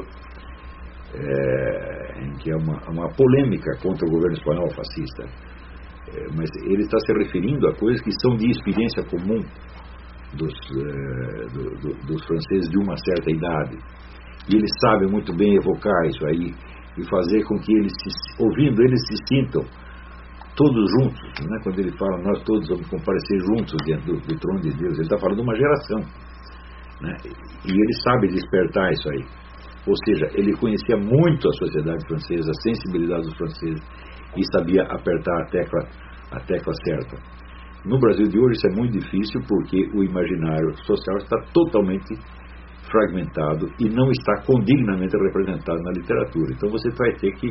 em que é uma polêmica contra o governo espanhol fascista, mas ele está se referindo a coisas que são de experiência comum dos franceses de uma certa idade, e eles sabem muito bem evocar isso aí e fazer com que eles, ouvindo, eles se sintam todos juntos, né? Quando ele fala nós todos vamos comparecer juntos diante do trono de Deus, ele está falando de uma geração, né? E ele sabe despertar isso aí, ou seja, ele conhecia muito a sociedade francesa, a sensibilidade dos franceses, e sabia apertar a tecla certa. No Brasil de hoje isso é muito difícil porque o imaginário social está totalmente fragmentado e não está condignamente representado na literatura. Então você vai ter que,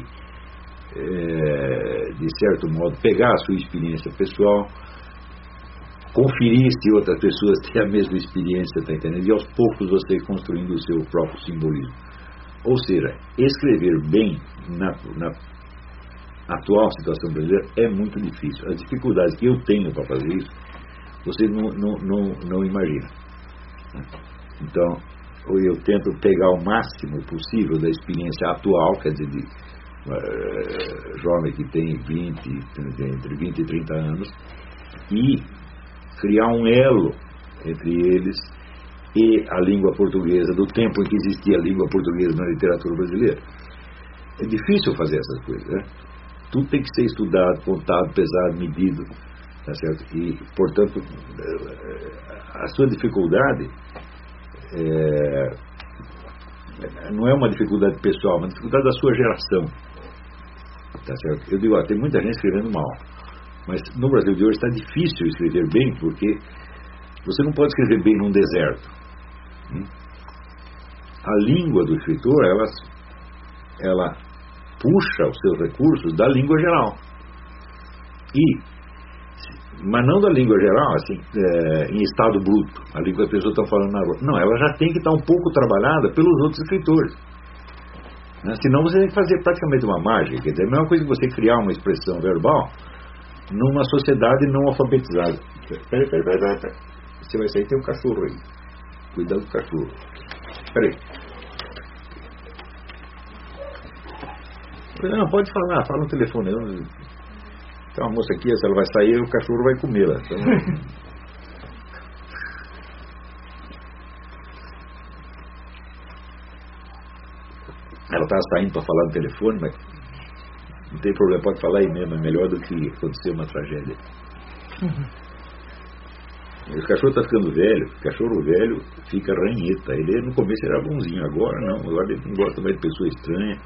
de certo modo, pegar a sua experiência pessoal, conferir se outras pessoas têm a mesma experiência, tá entendendo? E aos poucos você ir construindo o seu próprio simbolismo. Ou seja, escrever bem na atual situação brasileira é muito difícil. As dificuldades que eu tenho para fazer isso, você não imagina. Então, eu tento pegar o máximo possível da experiência atual, quer dizer, de jovem que tem entre 20 e 30 anos, e criar um elo entre eles e a língua portuguesa, do tempo em que existia a língua portuguesa na literatura brasileira. É difícil fazer essas coisas, né? Tudo tem que ser estudado, contado, pesado, medido, tá certo? E, portanto, a sua dificuldade não é uma dificuldade pessoal, é uma dificuldade da sua geração, tá certo? Eu digo, tem muita gente escrevendo mal, mas no Brasil de hoje está difícil escrever bem, porque você não pode escrever bem num deserto. A língua do escritor, ela puxa os seus recursos da língua geral, mas não da língua geral assim, em estado bruto, a língua que as pessoas estão falando na rua. Não, ela já tem que estar um pouco trabalhada pelos outros escritores, né? Senão você tem que fazer praticamente uma mágica. Quer dizer, a mesma coisa que você criar uma expressão verbal numa sociedade não alfabetizada. Peraí. Você vai sair, tem um cachorro aí, cuidado do cachorro. Peraí. Não, pode falar, fala no telefone. Tem uma moça aqui, se ela vai sair, o cachorro vai comê-la. Então, ela estava saindo para falar no telefone, mas não tem problema, pode falar aí mesmo, é melhor do que acontecer uma tragédia. O cachorro está ficando velho, o cachorro velho fica ranheta. Ele no começo era bonzinho, agora não, agora ele não gosta mais de pessoa estranha.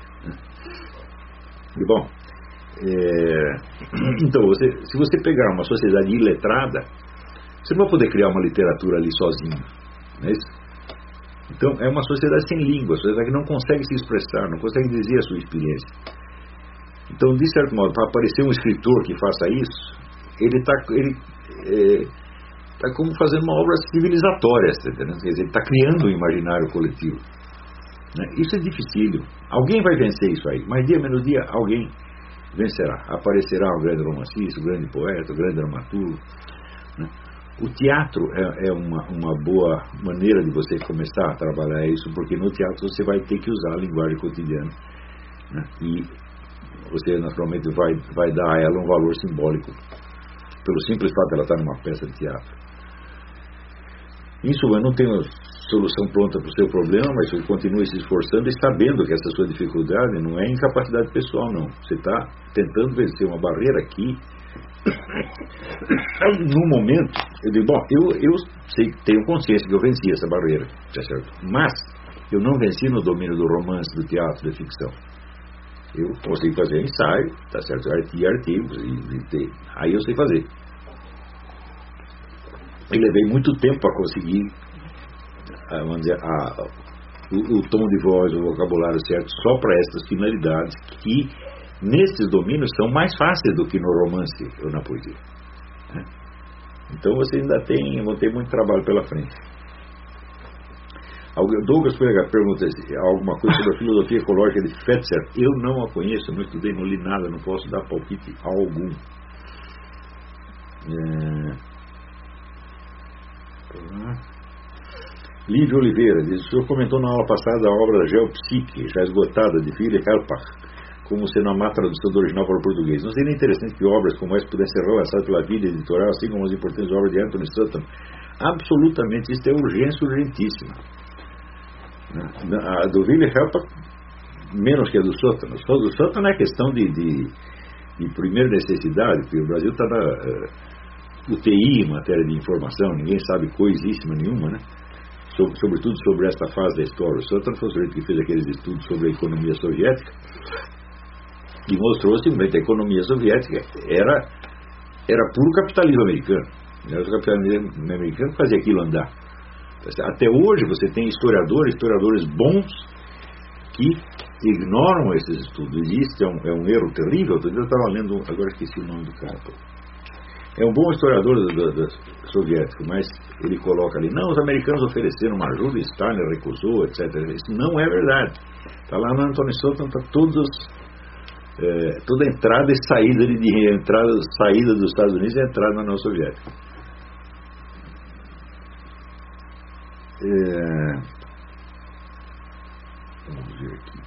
E bom, então, se você pegar uma sociedade iletrada, você não vai poder criar uma literatura ali sozinho, não é isso? Então, é uma sociedade sem língua, uma sociedade que não consegue se expressar, não consegue dizer a sua experiência. Então, de certo modo, para aparecer um escritor que faça isso, ele está como fazendo uma obra civilizatória, tá entendendo? Quer dizer, ele está criando um imaginário coletivo, né? Isso é dificílimo. Alguém vai vencer isso aí, mais dia menos dia alguém vencerá. Aparecerá um grande romancista, um grande poeta, um grande dramaturgo, né? O teatro é uma boa maneira de você começar a trabalhar isso, porque no teatro você vai ter que usar a linguagem cotidiana, né? E você naturalmente vai dar a ela um valor simbólico pelo simples fato de ela estar numa peça de teatro. Isso eu não tenho solução pronta para o seu problema, mas você continue se esforçando e sabendo que essa sua dificuldade não é incapacidade pessoal, não. Você está tentando vencer uma barreira aqui. No momento, eu digo, bom, eu sei, tenho consciência que eu venci essa barreira, tá certo? Mas eu não venci no domínio do romance, do teatro, da ficção. Eu consigo fazer ensaio, tá certo? E artigos, aí eu sei fazer. E levei muito tempo para conseguir, vamos dizer, o tom de voz, o vocabulário certo, só para essas finalidades que nesses domínios são mais fáceis do que no romance ou na poesia, né? Então você ainda vão ter muito trabalho pela frente. Douglas pergunta alguma coisa sobre a filosofia ecológica de Fetzer. Eu não a conheço, não estudei, não li nada, não posso dar palpite algum. Lívia Oliveira diz: o senhor comentou na aula passada a obra Geopsique, já esgotada, de Philip Helpach, como sendo a má tradução do original para o português. Não seria interessante que obras como essa pudessem ser relançadas pela vida editorial, assim como as importantes obras de Anthony Sutton? Absolutamente, isso é urgência urgentíssima. A do Philip Helpach, menos que a do Sutton. O Sutton é questão de primeira necessidade, porque o Brasil está na UTI em matéria de informação, ninguém sabe coisíssima nenhuma, né? Sobretudo sobre esta fase da história. O Sutton foi o sujeito que fez aqueles estudos sobre a economia soviética e mostrou simplesmente que a economia soviética era puro capitalismo americano. Era o capitalismo americano que fazia aquilo andar. Até hoje você tem historiadores bons que ignoram esses estudos. Isso é um erro terrível. Eu estava lendo, agora esqueci o nome do cara. É um bom historiador soviético, mas ele coloca ali, não, os americanos ofereceram uma ajuda, Stalin recusou, etc. Isso não é verdade. Está lá no Anthony Sutton, está toda entrada e saída de dinheiro, saída dos Estados Unidos e entrada na União Soviética. Vamos ver aqui.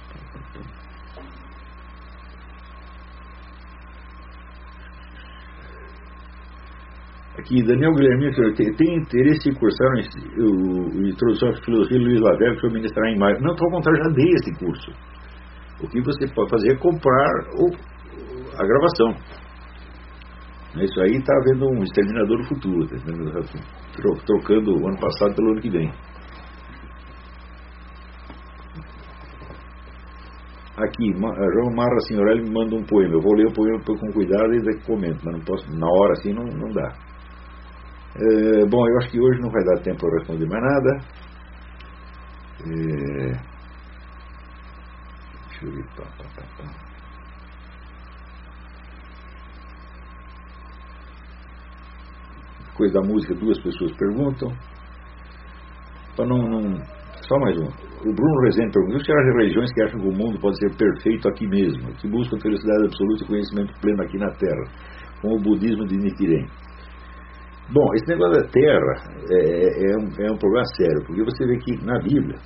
Aqui, Daniel Guilherme, tem interesse em cursar o Introdução à Filosofia Luiz Lavelle, que eu ministrar em maio? Não, ao contrário, já dei esse curso. O que você pode fazer é comprar a gravação. Isso aí está havendo um exterminador do futuro, tá trocando o ano passado pelo ano que vem. Aqui, João Marra Signorelli me manda um poema. Eu vou ler o poema com cuidado e daqui comento, mas não posso, na hora assim não dá. Bom, eu acho que hoje não vai dar tempo para responder mais nada. Deixa eu ver. Coisa da música, duas pessoas perguntam. Só mais um. O Bruno Rezende pergunta: se há religiões que acham que o mundo pode ser perfeito aqui mesmo, que buscam felicidade absoluta e conhecimento pleno aqui na Terra, como o budismo de Nichiren? Bom, esse negócio da Terra é um problema sério, porque você vê que na Bíblia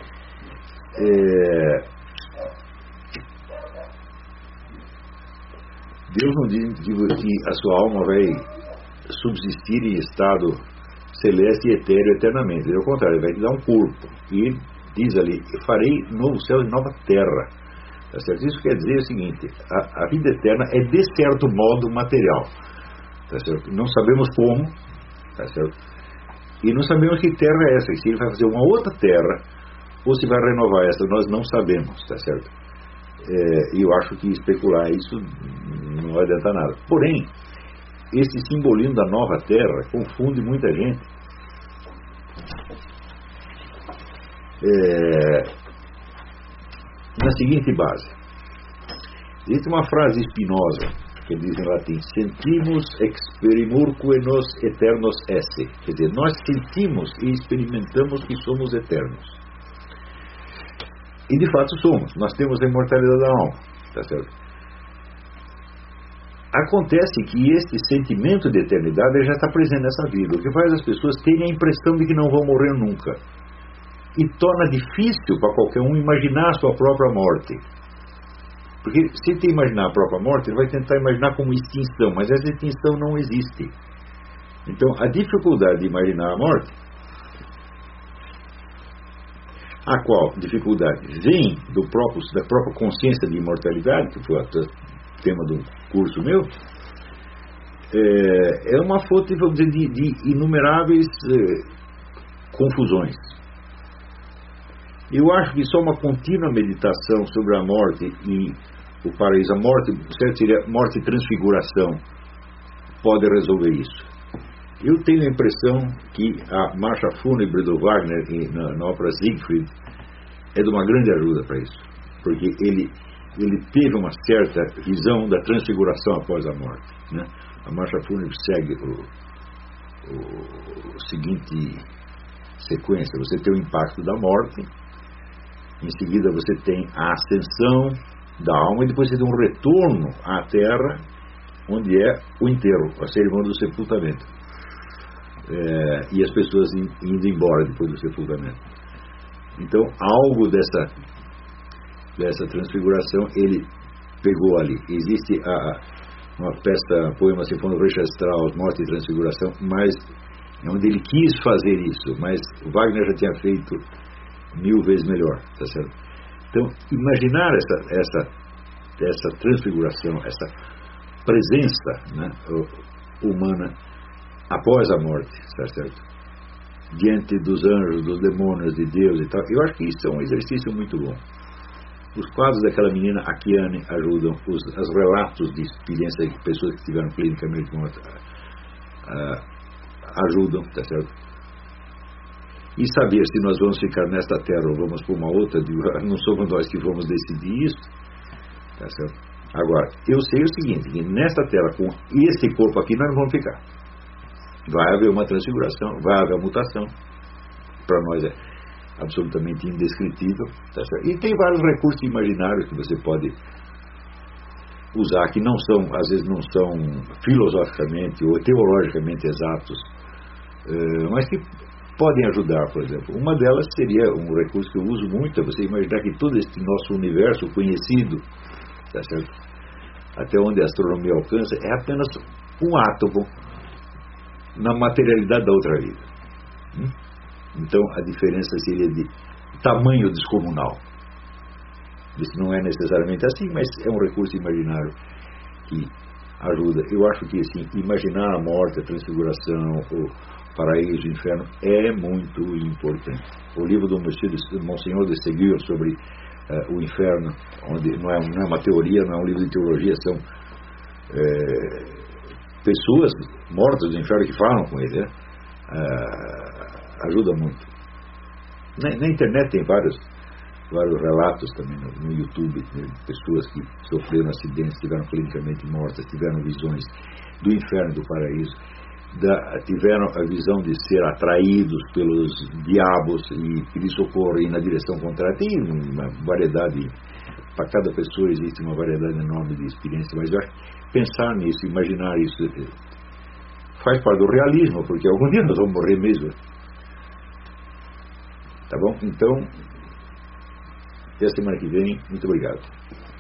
Deus não diz que a sua alma vai subsistir em estado celeste e etéreo eternamente. Ao contrário, ele vai te dar um corpo. E diz ali: farei novo céu e nova terra. Tá certo? Isso quer dizer o seguinte: a vida eterna é de certo modo material. Tá certo? Não sabemos como. Tá certo? E não sabemos que terra é essa. Se ele vai fazer uma outra terra ou se vai renovar essa, nós não sabemos. Tá certo? E eu acho que especular isso não vai adiantar nada. Porém, esse simbolismo da nova terra confunde muita gente. Na seguinte base: existe uma frase Spinoza que diz em latim: sentimus experimurque nos eternos esse. Quer dizer, nós sentimos e experimentamos que somos eternos. E de fato somos. Nós temos a imortalidade da alma. Tá certo? Acontece que este sentimento de eternidade já está presente nessa vida, o que faz as pessoas terem a impressão de que não vão morrer nunca. E torna difícil para qualquer um imaginar a sua própria morte. Porque se ele imaginar a própria morte, ele vai tentar imaginar como extinção, mas essa extinção não existe. Então, a dificuldade de imaginar a morte, a qual dificuldade vem da própria consciência de imortalidade, que foi o tema do curso meu, é uma fonte, vamos dizer, de inumeráveis confusões. Eu acho que só uma contínua meditação sobre a morte e o paraíso, a morte, certo, seria morte e transfiguração, pode resolver isso. Eu tenho a impressão que a marcha fúnebre do Wagner na ópera Siegfried é de uma grande ajuda para isso, porque ele teve uma certa visão da transfiguração após a morte, né? A marcha fúnebre segue o seguinte sequência: você tem o impacto da morte, em seguida você tem a ascensão da alma e depois você tem um retorno à terra, onde é o enterro, a cerimônia do sepultamento. E as pessoas indo embora depois do sepultamento. Então, algo dessa transfiguração ele pegou ali. Existe uma peça, poema sinfônico Richard Strauss, Morte e Transfiguração, mas onde ele quis fazer isso, mas Wagner já tinha feito 1000 vezes melhor, tá certo? Então, imaginar essa transfiguração, essa presença, né, humana após a morte, tá certo? Diante dos anjos, dos demônios, de Deus e tal, eu acho que isso é um exercício muito bom. Os quadros daquela menina, a Kiane, ajudam, os relatos de experiência de pessoas que estiveram clinicamente mortas ajudam, tá certo? E saber se nós vamos ficar nesta terra ou vamos para uma outra, não somos nós que vamos decidir isso, tá certo? Agora, eu sei o seguinte, que nesta terra, com esse corpo aqui, nós não vamos ficar. Vai haver uma transfiguração, vai haver uma mutação. Para nós é absolutamente indescritível, tá certo? E tem vários recursos imaginários que você pode usar, que não são, às vezes não são filosoficamente ou teologicamente exatos, mas que podem ajudar. Por exemplo, uma delas seria um recurso que eu uso muito, é você imaginar que todo este nosso universo conhecido, tá certo? Até onde a astronomia alcança, é apenas um átomo na materialidade da outra vida. Então a diferença seria de tamanho descomunal. Isso não é necessariamente assim, mas é um recurso imaginário que ajuda. Eu acho que assim, imaginar a morte, a transfiguração, o paraíso, o inferno é muito importante. O livro do Monsenhor de Ségur sobre o inferno, onde não é uma teoria, não é um livro de teologia, são pessoas mortas do inferno que falam com ele, ajuda muito. Na internet tem vários relatos também no YouTube, de pessoas que sofreram acidentes, estiveram clinicamente mortas, tiveram visões do inferno e do paraíso, tiveram a visão de ser atraídos pelos diabos e pedir socorro e ir na direção contrária. Tem uma variedade, para cada pessoa existe uma variedade enorme de experiência, mas eu acho que pensar nisso, imaginar isso, faz parte do realismo, porque algum dia nós vamos morrer mesmo. Tá bom? Então, até a semana que vem. Muito obrigado.